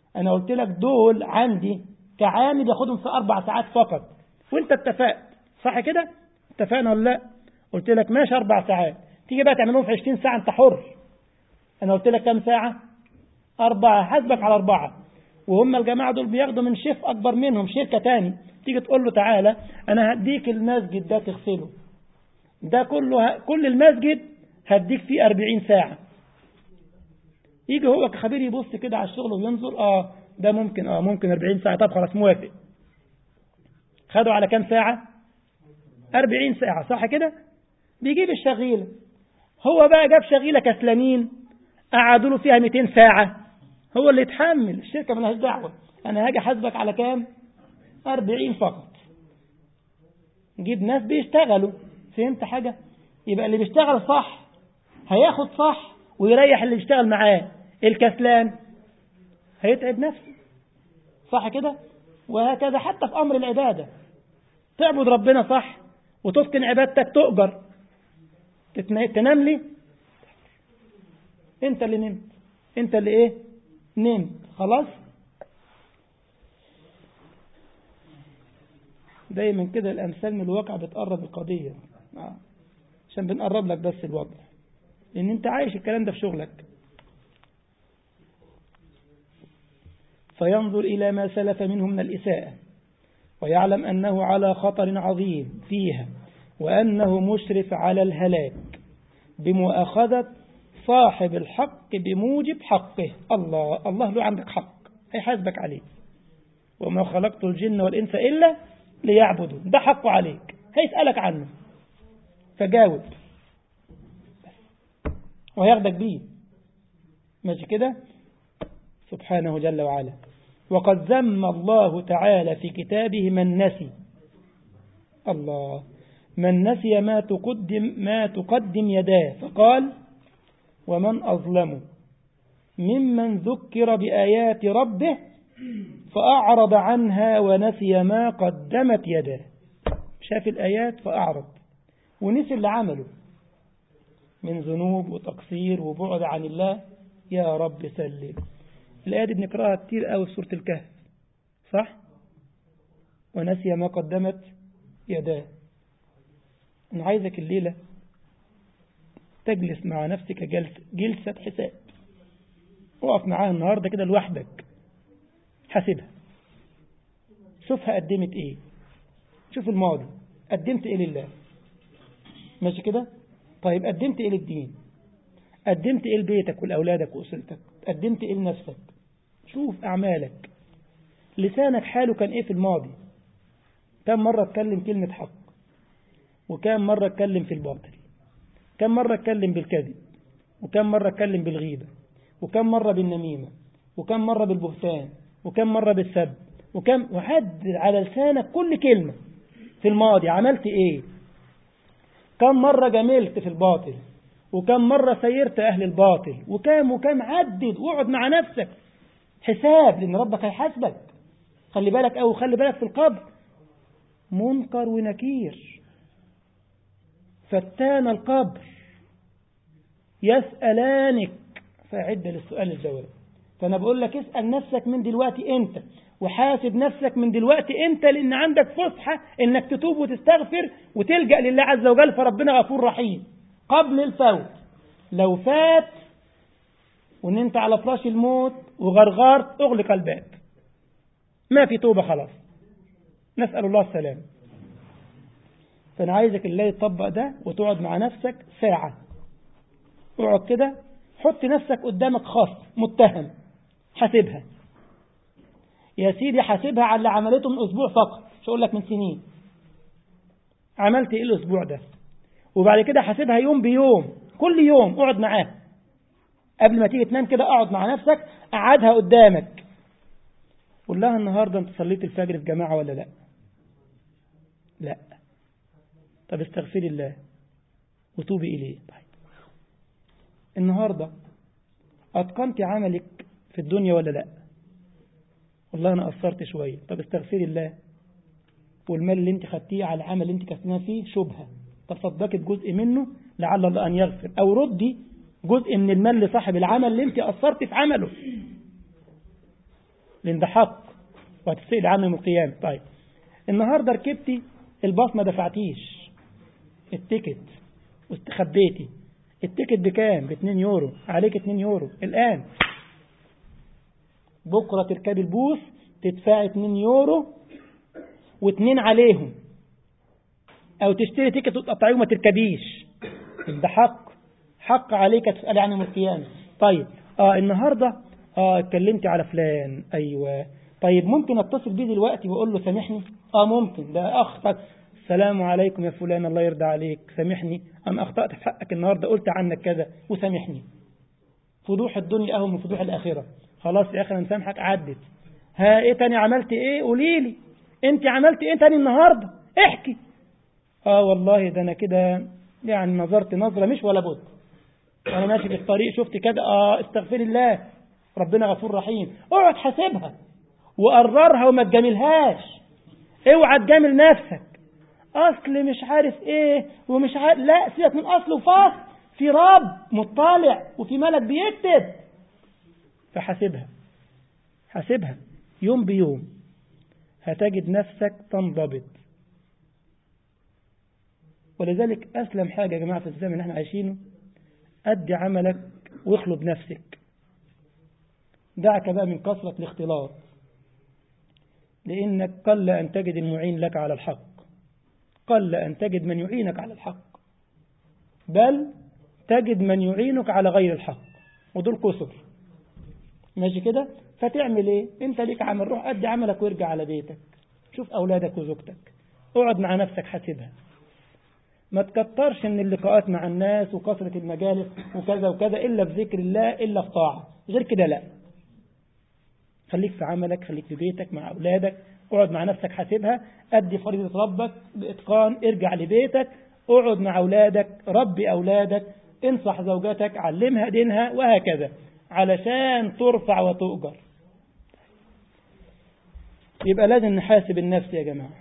أنا قلت لك دول عندي كعامل ياخدهم في 4 ساعات فقط، وانت اتفقت صح كده؟ اتفقنا ولا لا؟ قلت لك ماشي 4 ساعات، تيجي بقى تعملهم في 20 ساعة انت حر. أنا قلت لك كم ساعة؟ 4، حاسبك على 4. وهم الجماعة دول بياخدوا من شيف أكبر منهم شركة تاني، تيجي تقول له تعالى أنا هديك المسجد ده تغسله، ده كل المسجد هديك فيه 40 ساعة. يجي هو كخبير يبص كده على الشغل وينظر، ده ممكن 40 ساعة، طب خلاص موافق. خدوا على كام ساعة؟ 40 ساعة صح كده؟ بيجيب الشغيلة، هو بقى جاب شغيلة كسلانين قعدوا له فيها 200 ساعة، هو اللي يتحمل، الشركة ملهاش دعوة، أنا هاجي حاسبك على كام؟ 40 فقط. نجيب ناس بيشتغلوا، فهمت حاجة؟ يبقى اللي بيشتغل صح هياخد صح ويريح اللي بيشتغل معاه، الكسلان هيتعب نفسه صح كده؟ وهكذا حتى في أمر العبادة، تعبد ربنا صح وتتقن عبادتك تؤجر، تنام لي انت اللي نمت، انت اللي نمت خلاص. دايما كده الأمثال من الواقع بتقرب القضية، عشان بنقرب لك بس الوضع، لأن انت عايش الكلام ده في شغلك. فينظر إلى ما سلف منه من الإساءة ويعلم أنه على خطر عظيم فيها، وأنه مشرف على الهلاك بمؤاخذة صاحب الحق بموجب حقه. الله له عندك حق هيحاسبك عليه، وما خلقت الجن والإنس إلا ليعبدوا، ده حقه عليك هيسألك عنه، فجاوب وهياخدك بيه، ماشي كده؟ سبحانه جل وعلا. وقد ذم الله تعالى في كتابه من نسي، من نسي ما تقدم يداه، فقال ومن أظلم ممن ذكر بآيات ربه فأعرض عنها ونسي ما قدمت يداه. شاف الآيات فأعرض ونسي اللي عمله من ذنوب وتقصير وبعد عن الله، يا رب سلم. الآية دي بنقرأها كتير قوي في سورة الكهف صح؟ ونسي ما قدمت يداه. أنا عايزك الليلة تجلس مع نفسك جلسة حساب، وقف معاها النهاردة كده لوحدك، حاسبها، شوفها قدمت ايه، شوف الماضي قدمت ايه لله، ماشي كده؟ طيب قدمت ايه للدين، قدمت ايه لبيتك ولأولادك وأسرتك، قدمت ايه لنفسك، شوف أعمالك، لسانك حاله كان ايه في الماضي، كم مرة اتكلم كلمة حق، وكم مرة اتكلم في الباطل، كم مرة اتكلم بالكذب، وكم مرة اتكلم بالغيبة، وكم مرة بالنميمة، وكم مرة بالبهتان، وكم مرة بالسب، وعد على لسانك كل كلمة في الماضي عملت ايه، كم مرة جملت في الباطل، وكم مرة سيرت أهل الباطل، وكم عدد، واقعد مع نفسك حساب، لأن ربك هيحاسبك. خلي بالك في القبر منكر ونكير، فتان القبر يسألانك فأعد للسؤال الجواب. فأنا بقول لك اسأل نفسك من دلوقتي أنت، وحاسب نفسك من دلوقتي أنت، لأن عندك فسحة إنك تتوب وتستغفر وتلجأ لله عز وجل، فربنا غفور رحيم قبل الفوت. لو فات وإن أنت على فراش الموت وغرغرت أغلق الباب، ما في توبة خلاص، نسأل الله السلام. فأنا عايزك الليل تطبق ده وتقعد مع نفسك ساعة، اقعد كده، حط نفسك قدامك خاص متهم، حاسبها يا سيدي، حاسبها على اللي عملته من أسبوع فقط، مش أقول لك من سنين، عملت إيه الأسبوع ده، وبعد كده حاسبها يوم بيوم، كل يوم اقعد معاه، قبل ما تيجي تنام كده اقعد مع نفسك، قعدها قدامك، قول لها النهاردة أنت صليت الفجر في جماعة ولا لا؟ لا. طب استغفري الله وتوبي إليه. طيب النهاردة أتقنت عملك في الدنيا ولا لا؟ والله أنا قصرت شوية. طب استغفري الله، والمال اللي انت خدتيه على العمل اللي انت كسبناه فيه شبهة، طب صدقت جزء منه لعل الله أن يغفر، أو ردي جزء من المال لصاحب العمل اللي انت قصرت في عمله. لأن ده حق وهتسأل عنه يوم القيامة. طيب النهاردة ركبتي الباص ما دفعتيش التيكت واستخبيتي، التيكت بكام؟ ب2 يورو، عليك 2 يورو الآن. بكرة تركبي البوس تدفعي 2 يورو و2 عليهم، أو تشتري تيكت وتقطعيه وما تركبيش. ده حق عليك تسألي عنه يوم القيامة. طيب النهاردة اتكلمتي على فلان، أيوة، طيب ممكن اتصل بيه دلوقتي واقول له سامحني؟ ممكن، ده اخطأ. السلام عليكم يا فلان، الله يرضى عليك، سامحني انا اخطأت في حقك النهارده، قلت عنك كذا وسامحني. فضوح الدنيا اهون من فضوح الاخره. خلاص يا اخي انا مسامحك، عدت. ها ايه تاني عملت؟ ايه؟ قولي لي انت عملت ايه تاني النهارده، احكي. والله ده انا كده يعني نظرت نظره مش ولا بد، انا ماشي في الطريق شفت كده، استغفر الله، ربنا غفور رحيم. اقعد حاسبها وقررها وما تجاملهاش. اوعى تجامل نفسك، اصل مش عارف ايه ومش عارف، لا، سيبك من اصل وفصل، في رب مطلع وفي ملك بيكتب. فحاسبها يوم بيوم، هتجد نفسك تنضبط. ولذلك اسلم حاجه يا جماعه في الزمن اللي احنا عايشينه، ادي عملك واخلو بنفسك. دعك بقى من كثره الاختلاط، لأنك قل أن تجد المعين لك على الحق، قل أن تجد من يعينك على الحق، بل تجد من يعينك على غير الحق، ودول كسر. ماشي كده؟ فتعمل ايه؟ انت ليك عمل، روح أدي عملك وارجع على بيتك، شوف أولادك وزوجتك، اقعد مع نفسك حاسبها. ما تكترش من اللقاءات مع الناس وكثرة المجالس وكذا وكذا إلا في ذكر الله، إلا في طاعة، غير كده لا. خليك في عملك، خليك في بيتك مع أولادك، اقعد مع نفسك حاسبها، أدي فريضة ربك بإتقان، ارجع لبيتك، اقعد مع أولادك، ربي أولادك، انصح زوجتك، علمها دينها، وهكذا، علشان ترفع وتؤجر. يبقى لازم نحاسب النفس يا جماعة.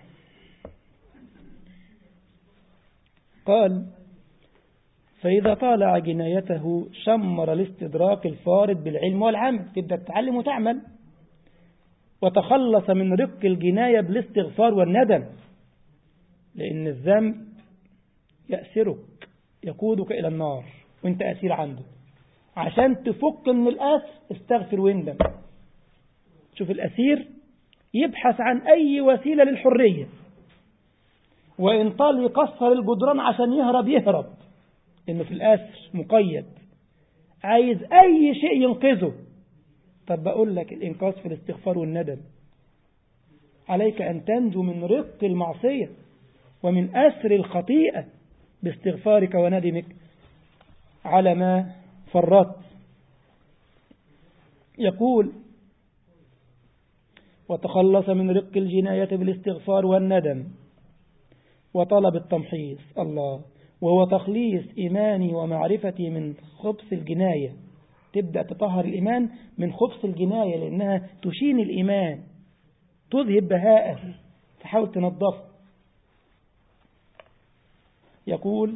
قال فإذا طالع جنايته شمر الاستدراك الفارد بالعلم والعمل، تبدأ تتعلم وتعمل. وتخلص من رق الجناية بالاستغفار والندم، لأن الذنب يأسرك، يقودك إلى النار وانت أسير عنده. عشان تفك من الأسر استغفر واندم. شوف الأسير يبحث عن أي وسيلة للحرية، وإن طال يكسر الجدران عشان يهرب، إنه في الأسر مقيد، عايز أي شيء ينقذه. طب بقول لك الإنقاذ في الاستغفار والندم. عليك أن تنجو من رق المعصية ومن أسر الخطيئة باستغفارك وندمك على ما فرطت. يقول وتخلص من رق الجناية بالاستغفار والندم وطلب التمحيص، الله، وهو تخليص إيماني ومعرفتي من خبث الجناية. تبدأ تطهر الإيمان من خبث الجناية، لأنها تشين الإيمان، تذهب بهاءه، تحاول تنظفه. يقول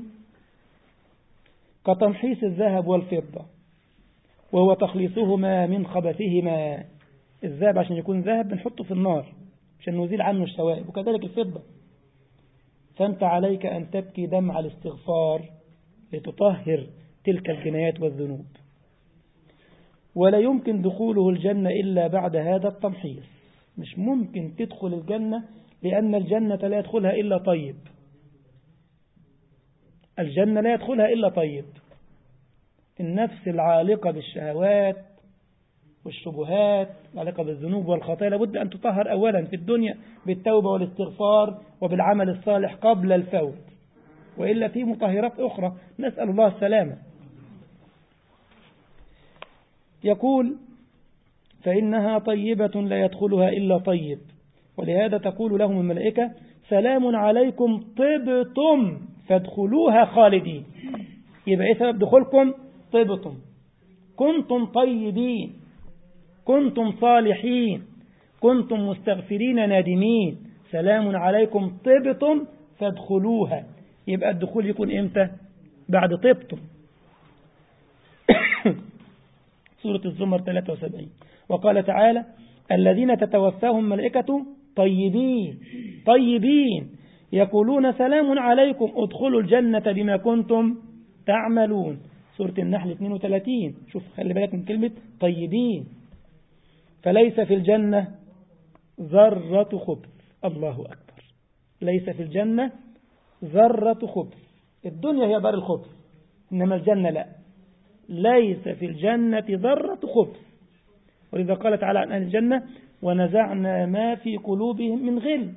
كتمحيص الذهب والفضة، وهو تخليصهما من خبثهما. الذهب عشان يكون ذهب بنحطه في النار عشان نزيل عنه الشوائب، وكذلك الفضة. فأنت عليك أن تبكي دمع الاستغفار لتطهر تلك الجنايات والذنوب. ولا يمكن دخوله الجنة إلا بعد هذا التمحيص. مش ممكن تدخل الجنة، لأن الجنة لا يدخلها إلا طيب. الجنة لا يدخلها إلا طيب. النفس العالقة بالشهوات والشبهات، العالقة بالذنوب والخطايا، لابد أن تطهر أولا في الدنيا بالتوبة والاستغفار وبالعمل الصالح قبل الفوت، وإلا في مطهرات أخرى، نسأل الله السلامة. يقول فإنها طيبة لا يدخلها إلا طيب، ولهذا تقول لهم الملائكة سلام عليكم طبتم فادخلوها خالدين. يبقى إيه سبب دخولكم؟ طبتم، كنتم طيبين، كنتم صالحين، كنتم مستغفرين نادمين، سلام عليكم طبتم فادخلوها. يبقى الدخول يكون إمتى؟ بعد طبتم. سورة الزمر 73. وقال تعالى الذين تتوفاهم ملائكة طيبين يقولون سلام عليكم ادخلوا الجنة بما كنتم تعملون. سورة النحل 32. شوف خلي بالك من كلمة طيبين. فليس في الجنة ذرة خبث. الله أكبر. ليس في الجنة ذرة خبث. الدنيا هي دار الخبث، إنما الجنة لا، ليس في الجنة ذرة خبث. ولذا قال تعالى عن أهل الجنة ونزعنا ما في قلوبهم من غل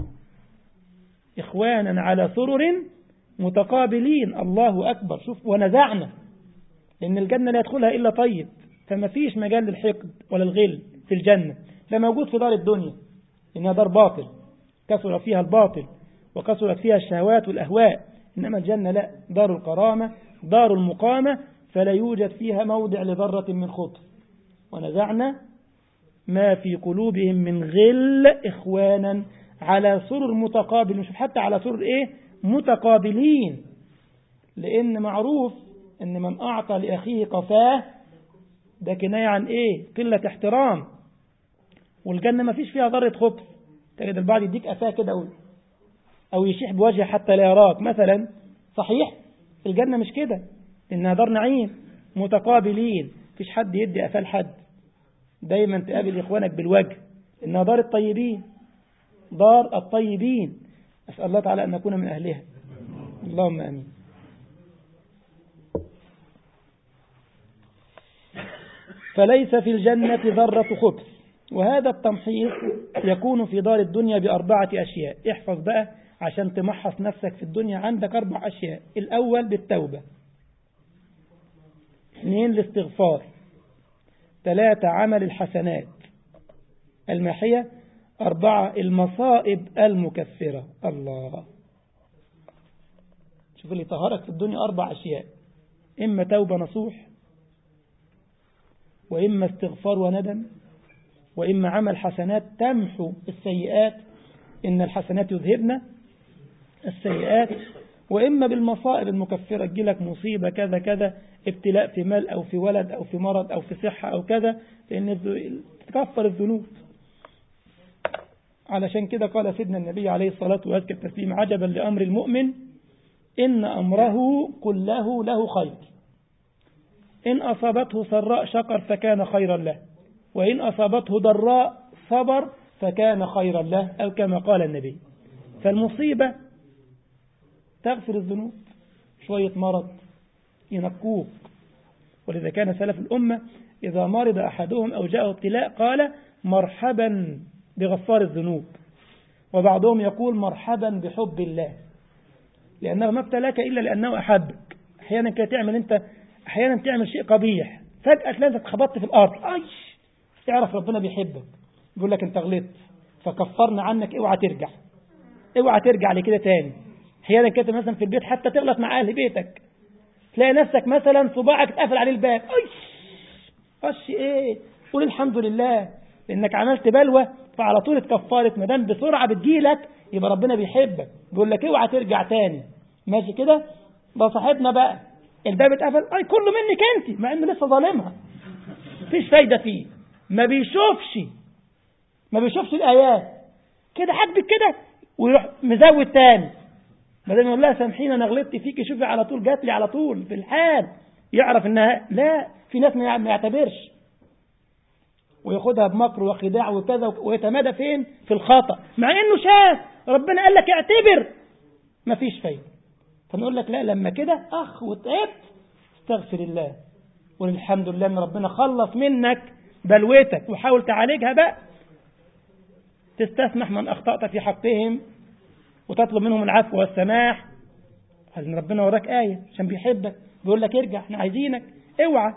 إخوانا على سرر متقابلين. الله أكبر. شوف ونزعنا، لأن الجنة لا يدخلها إلا طيب، فما فيش مجال للحقد ولا الغل في الجنة. لا موجود في دار الدنيا، إنها دار باطل كثر فيها الباطل وكثرت فيها الشهوات والأهواء. إنما الجنة لا، دار الكرامة دار المقامة، فلا يوجد فيها موضع لذرة من خبث. ونزعنا ما في قلوبهم من غل إخوانا على سرر متقابل. مش حتى على سرر متقابلين، لأن معروف أن من أعطى لأخيه قفاه ده كناية عن قلة احترام. والجنة ما فيش فيها ذرة خبث. تجد البعض يديك قفاه كده أو يشيح بوجهه حتى لا يراك مثلا. صحيح الجنة مش كده، إنها دار نعيم متقابلين، فيش حد يدي قفاه لحد. دايما تقابل إخوانك بالوجه، إنها دار الطيبين دار الطيبين. أسأل الله تعالى أن نكون من أهلها، اللهم آمين. فليس في الجنة ذرة خبث. وهذا التمحيص يكون في دار الدنيا بأربعة أشياء. احفظ بقى عشان تمحص نفسك في الدنيا. عندك 4 أشياء. الأول بالتوبة، 2 الاستغفار، 3 عمل الحسنات الماحية، 4 المصائب المكفرة. الله. شوف اللي طهرك في الدنيا 4 أشياء: إما توبة نصوح، وإما استغفار وندم، وإما عمل حسنات تمحو السيئات، إن الحسنات يذهبن السيئات، وإما بالمصائب المكفرة، تجيلك مصيبة كذا كذا، ابتلاء في مال أو في ولد أو في مرض أو في صحة أو كذا، لأن تكفر الذنوب. علشان كده قال سيدنا النبي عليه الصلاة والسلام: عجبا لأمر المؤمن إن أمره كله له خير، إن أصابته سراء شكر فكان خيرا له، وإن أصابته ضراء صبر فكان خيرا له، أو كما قال النبي. فالمصيبة تغفر الذنوب، شوية مرض ينقوك. ولذا كان سلف الأمة إذا مرض أحدهم أو جاءه ابتلاء قال مرحبا بغفار الذنوب، وبعضهم يقول مرحبا بحب الله، لأنه ما ابتلاك إلا لأنه أحبك. أحيانا كده تعمل أنت، أحيانا تعمل شيء قبيح فجأة تلاقي نفسك خبطت في الأرض، اعرف ربنا بيحبك، بيقول لك أنت غلطت فكفرنا عنك، اوعى ترجع لكده تاني. أحيانا كده مثلا في البيت حتى تغلط مع أهل بيتك، تلاقي نفسك مثلا صباعك اتقفل عليه الباب، قول الحمد لله لأنك عملت بلوى، فعلى طول اتكفرت. ما دام بسرعة بتجيلك يبقى ربنا بيحبك، بيقول لك اوعى ترجع تاني. ماشي كده؟ ده صاحبنا بقى الباب اتقفل، كله منك انت، مع انه لسه ظالمها، مفيش فايدة فيه، ما بيشوفش الآيات كده، حدك كده ويروح مزود تاني. ما دام يقول لها سامحيني انا غلطت فيكي، شوفي على طول جات لي على طول في الحال، يعرف انها لا، في ناس ما يعتبرش وياخدها بمكر وخداع وكذا، ويتمادى فين؟ في الخطأ، مع انه شاف ربنا قال لك اعتبر، مفيش فايدة. فنقول لك لا، لما كده وتعبت استغفر الله، والحمد لله ان ربنا خلص منك بلوتك، وحاول تعالجها بقى، تستسمح من اخطأت في حقهم وتطلب منهم العفو والسماح. عشان ربنا وراك آية عشان بيحبك، بيقول لك ارجع، احنا عايزينك، اوعى.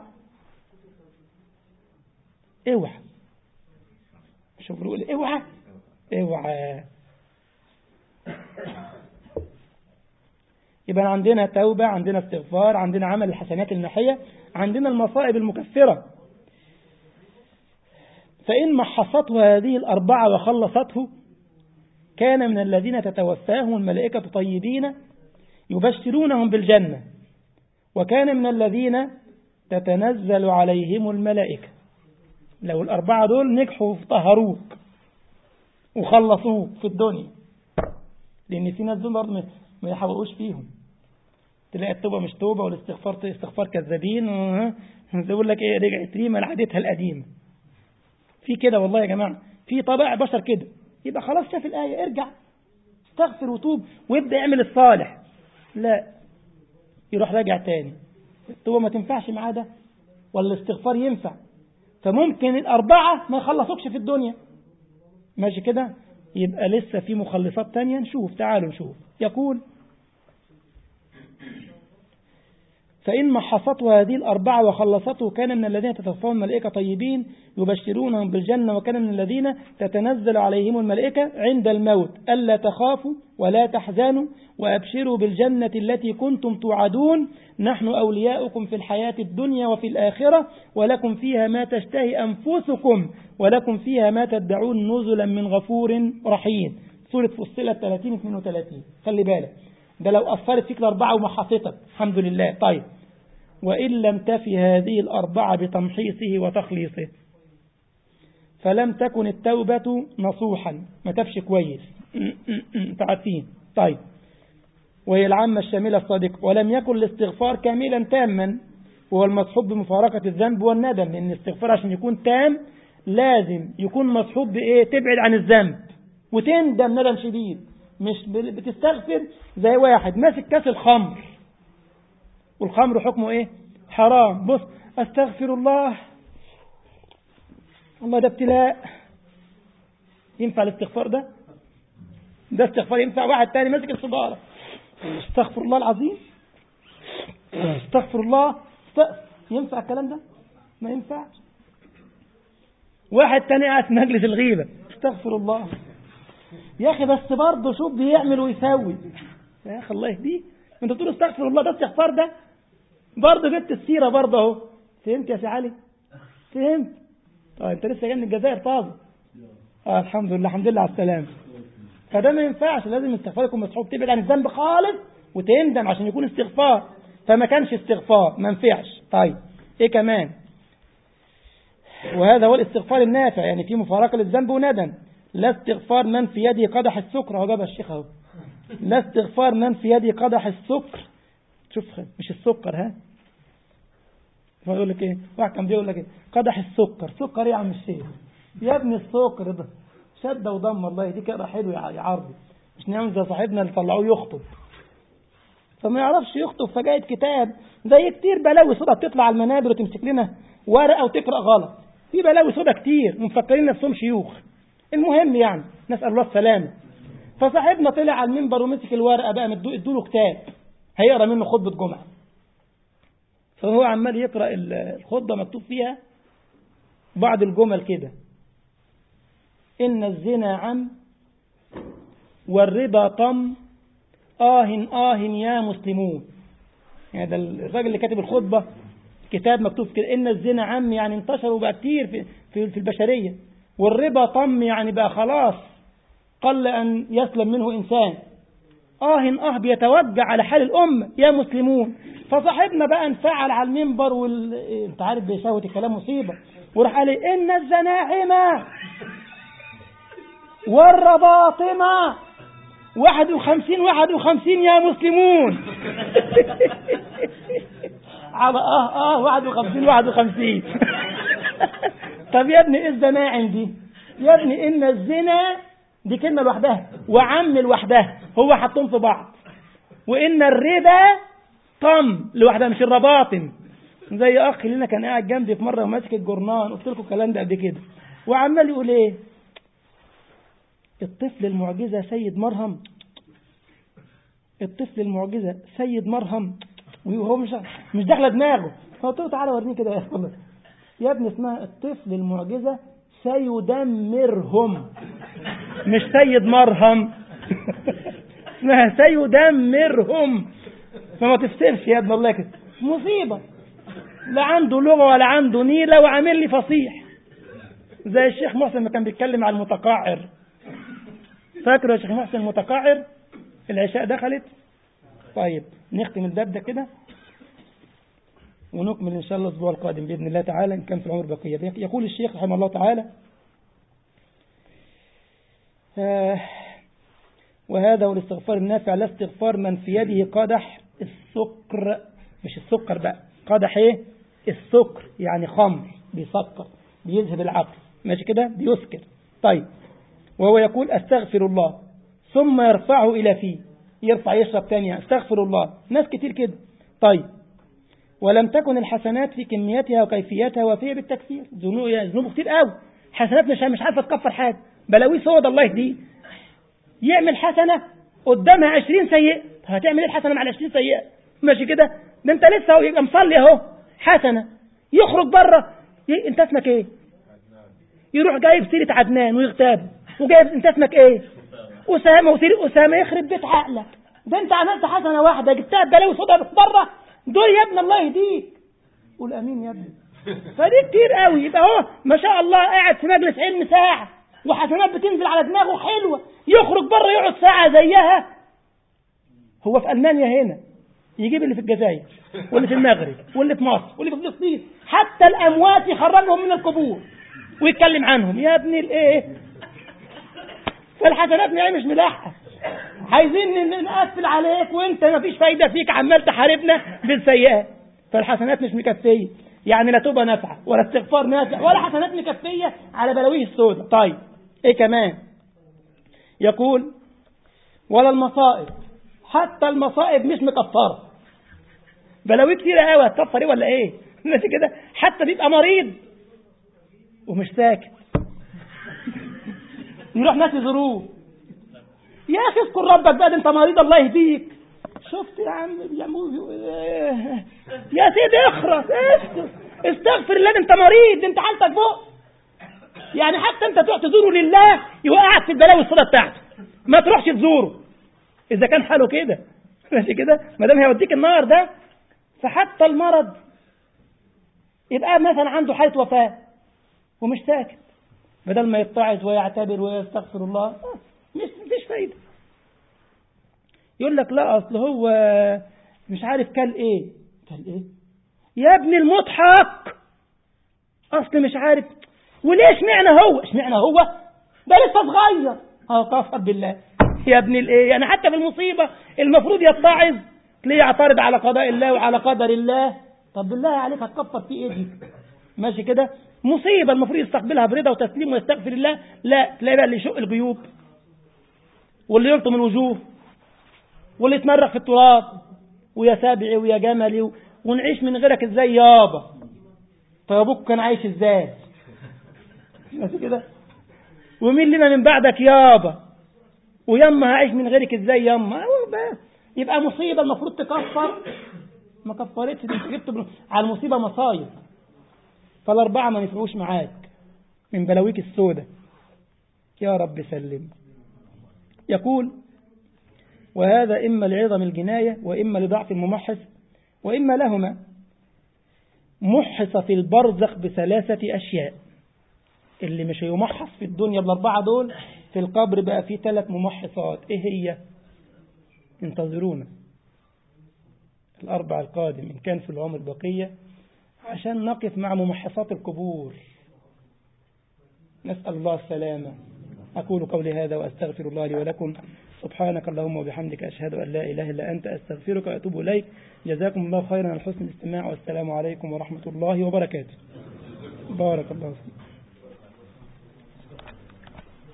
شوف بيقول اوعى. يبقى عندنا توبة، عندنا استغفار، عندنا عمل الحسنات الماحية، عندنا المصائب المكفرة. فإن محصته هذه 4 وخلصته كان من الذين تتوفاهم الملائكة طيبين يبشرونهم بالجنة، وكان من الذين تتنزل عليهم الملائكة. لو الأربعة دول نجحوا وطهروك وخلصوك في الدنيا، لأن في ناس دول برضه ما يحوقوش فيهم، تلاقي التوبة مش توبة والاستغفار استغفار كذابين، يقول لك ايه رجعت ريما لعادتها القديمة. في كده والله يا جماعة، في طبائع بشر كده، يبقى خلاص شاف الآية ارجع استغفر وتوب ويبدأ يعمل الصالح، لا يروح راجع تاني، التوبة ما تنفعش معاه ده ولا الاستغفار ينفع، فممكن الأربعة ما يخلصوكش في الدنيا. ماشي كده، يبقى لسه في مخلصات تانية نشوف، تعالوا نشوف. يقول فإن محصته هذه الأربعة وخلصته كان من الذين تتوفاهم الملائكة طيبين يبشرونهم بالجنة، وكان من الذين تتنزل عليهم الملائكة عند الموت ألا تخافوا ولا تحزنوا وأبشروا بالجنة التي كنتم توعدون نحن أولياؤكم في الحياة الدنيا وفي الآخرة ولكم فيها ما تشتهي أنفسكم ولكم فيها ما تدعون نزلا من غفور رحيم. سورة فصلت 30-32. خلي بالك ده لو أثرت فيك الأربعة ومحصتك الحمد لله. طيب وإن لم تفي هذه الأربعة بتمحيصه وتخليصه فلم تكن التوبة نصوحا، ما تفش كويس تعرفين. طيب وهي العامة الشاملة الصادقة. ولم يكن الاستغفار كاملا تاما، وهو المصحوب بمفارقة الذنب والندم، لأن الاستغفار عشان يكون تام لازم يكون مصحوب بإيه؟ تبعد عن الذنب وتندم ندم شديد، مش بتستغفر زي واحد ماسك كاس الخمر والخمر حكمه ايه؟ حرام. بص استغفر الله، الله ده ابتلاء. ينفع الاستغفار ده؟ ده استغفار ينفع؟ واحد تاني ماسك الصدارة استغفر الله العظيم، استغفر الله، ينفع الكلام ده؟ ما ينفعش. واحد تاني قاعد في مجلس الغيبة استغفر الله، يا أخي بس برضه شوف بيعمل ويسوي، يا أخي الله يهديه، أنت تقول استغفر الله، ده استغفار ده؟ برضه جبت السيرة برضه اهو. فهمت يا سي علي؟ فهمت؟ طيب أنت لسه جاي من الجزائر طازة. الحمد لله، الحمد لله على السلامة. فده ما ينفعش، لازم الاستغفار يكون مسحوب، تبعد عن الذنب خالص وتندم عشان يكون استغفار، فما كانش استغفار ما نفعش. طيب إيه كمان؟ وهذا هو الاستغفار النافع، يعني في مفارقة للذنب وندم. لا استغفار من في يده قدح السكر، هو جابها الشيخ اهو. لا استغفار من في يده قدح السكر، شوف مش السكر، ها ما يقول لك ايه؟ واحد كان بيقول لك ايه؟ قدح السكر، سكر ايه يا عم الشيخ؟ يا ابني السكر ده شده وضم، والله دي كده حلو يا عرضي، مش نعمل زي صاحبنا اللي طلعوه يخطب فما يعرفش يخطب، فجايب كتاب زي كتير بلاوي سودا بتطلع على المنابر وتمسك لنا ورقه وتقرا غلط، في بلاوي سودا كتير ومفكرين نفسهم شيوخ. المهم يعني نسال الله السلامه. فصاحبنا طلع على المنبر ومسك الورقه بقى ادوا له كتاب هيقرا منه خطبه جمعه، فهو عمال يقرا الخطبه مكتوب فيها بعض الجمل كده: إن الزنا عم والربا طم آه يا مسلمون. يعني ده الراجل اللي كاتب الخطبة كتاب مكتوب كده، إن الزنا عم يعني انتشر وبقى كتير في البشرية، والربا طم يعني بقى خلاص قل أن يسلم منه إنسان. آه بيتوجع على حال الأمة يا مسلمون. فصاحبنا بقى انفعل على المنبر انت عارف بيشاوت الكلام مصيبة، وراح قال إن الزناعمة والرباطمة 51 يا مسلمون. على 51. طب يا ابني ايه الزناعم دي؟ يا ابني ان الزنا دي كلمة لوحدها وعم لوحدها، هو حطهم في بعض. وان الربا طم لوحدها مش الرباطم. زي اخ لنا كان قاعد جنبي في مرة وماسك الجورنان، قلت لكم الكلام ده قبل كده، وعمال يقول ايه؟ الطفل المعجزة سيد مرهم، الطفل المعجزة سيد مرهم، وهو مش داخله دماغه. فقلت له تعالى وريني كده يا ابني اسمها الطفل المعجزة سيدمرهم مش سيد مرهم. اسمها سيدمرهم، فما تفسرش يا ابن الله كده، مصيبة. لا عنده لغة ولا عنده نيلة وعامل لي فصيح زي الشيخ محسن ما كان بيتكلم عن المتقاعر. فاكر يا شيخ محسن المتقاعر؟ العشاء دخلت. طيب نختم الباب ده كده ونكمل إن شاء الله الأسبوع القادم بإذن الله تعالى إن كان في العمر بقية. يقول الشيخ رحمه الله تعالى وهذا هو الاستغفار النافع، لا استغفار من في يده قدح السكر، مش السكر بقى، قدح ايه؟ السكر، يعني خمر بيسكر بيذهب العقل، ماشي كده، بيسكر. طيب، وهو يقول استغفر الله ثم يرفعه إلى فيه، يرفع يشرب تاني، استغفر الله. ناس كتير كده. طيب، ولم تكن الحسنات في كميتها وكيفيتها وفيه بالتكفير، ذنوب كتير قوي، حسنات مش عارفه تكفر حاجه، بلاوي سود الله يهديه، يعمل حسنه قدامها 20 سيئه، هتعمل ايه الحسنه مع ال 20 سيئه؟ ماشي كده، ده انت لسه يبقى مصلي اهو حسنه، يخرج بره انت اسمك ايه؟ يروح جايب سيره عدنان ويغتاب، وجايب انت اسمك ايه؟ اسامه، وسيره اسامه، يخرب بيت عقلك، ده انت عملت حسنه واحده جبتها بلاوي سود بره، دول يا ابن الله يهديك، قول امين يا ابني. فدي كتير قوي، يبقى هو ما شاء الله قاعد في مجلس علم ساعه وحسنات بتنزل على دماغه حلوه، يخرج بره يقعد ساعه زيها. هو في المانيا هنا يجيب اللي في الجزائر واللي في المغرب واللي في مصر واللي في فلسطين، حتى الاموات يخرجهم من القبور ويتكلم عنهم، يا ابني الايه. فالحسنات مش ملاحقه، عايزين نقفل عليك وانت ما فيش فايده فيك، عمال تحاربنا بالسيئات. فالحسنات مش مكفيه، يعني لا توبه نافعه ولا استغفار نافع ولا حسنات مكفيه على بلاويه السوداء. طيب، ايه كمان؟ يقول ولا المصائب، حتى المصائب مش مكفره، بلاويه كتير قوي، هتكفر ايه ولا ايه؟ ماشي كده، حتى بيبقى مريض ومش ساكت، يروح ناس يزوروه، يا اخي اذكر ربك بقى، ده انت مريض الله يهديك. شفت يا عم يا سيدي اخرس، استغفر الله، ده انت مريض، ده انت حالتك فوق. يعني حتى انت تروح تزوره لله يوقعك في البلاوي السوداء بتاعته، ما تروحش تزوره اذا كان حاله كده، ماشي كده، ما دام هيوديك النار ده. فحتى المرض يبقى مثلا عنده حالة وفاة ومش ساكت، بدل ما يتعظ ويعتبر ويستغفر الله، مفيش فايدة. يقول لك لا اصل هو مش عارف كل ايه يا ابن المضحك، اصل مش عارف، وليه اشمعنى هو ده لسه صغير، كفر بالله يا ابن الايه. يعني حتى في المصيبة المفروض يتعظ، ليه يعترض على قضاء الله وعلى قدر الله؟ طب بالله عليك هتكفر في ايه دي؟ ماشي كده، مصيبة المفروض يستقبلها برضا وتسليم ويستغفر الله، لا تلاقي بقى اللي يشق الجيوب واللي يلطم الوجوه واللي يتمرق في التراب، ويا سابعي ويا جملي ونعيش من غيرك ازاي يابا؟ طيب ابوك كان عايش ازاي؟ ماشي كده، ومين لنا من بعدك يابا؟ ويما هعيش من غيرك ازاي يما؟ يبقى مصيبة المفروض تكفر، ما كفرتش، انت جبت على المصيبة مصايب. فالأربعة ما يفرقوش معاك من بلاويك السودة، يا رب سلم. يقول وهذا إما لعظم الجناية وإما لضعف الممحص وإما لهما. محص في البرزخ ب3 أشياء، اللي مش يمحص في الدنيا بالأربعة دول، في القبر بقى فيه 3 ممحصات. إيه هي؟ انتظرونا الأربع القادم إن كان في العمر بقية، عشان نقف مع ممحصات القبور، نسأل الله السلامة. أقول قولي هذا وأستغفر الله لي ولكم، سبحانك اللهم وبحمدك، أشهد أن لا إله إلا أنت، أستغفرك وأتوب إليك. جزاكم الله خيرا على حسن الاستماع، والسلام عليكم ورحمة الله وبركاته. بارك الله فيك.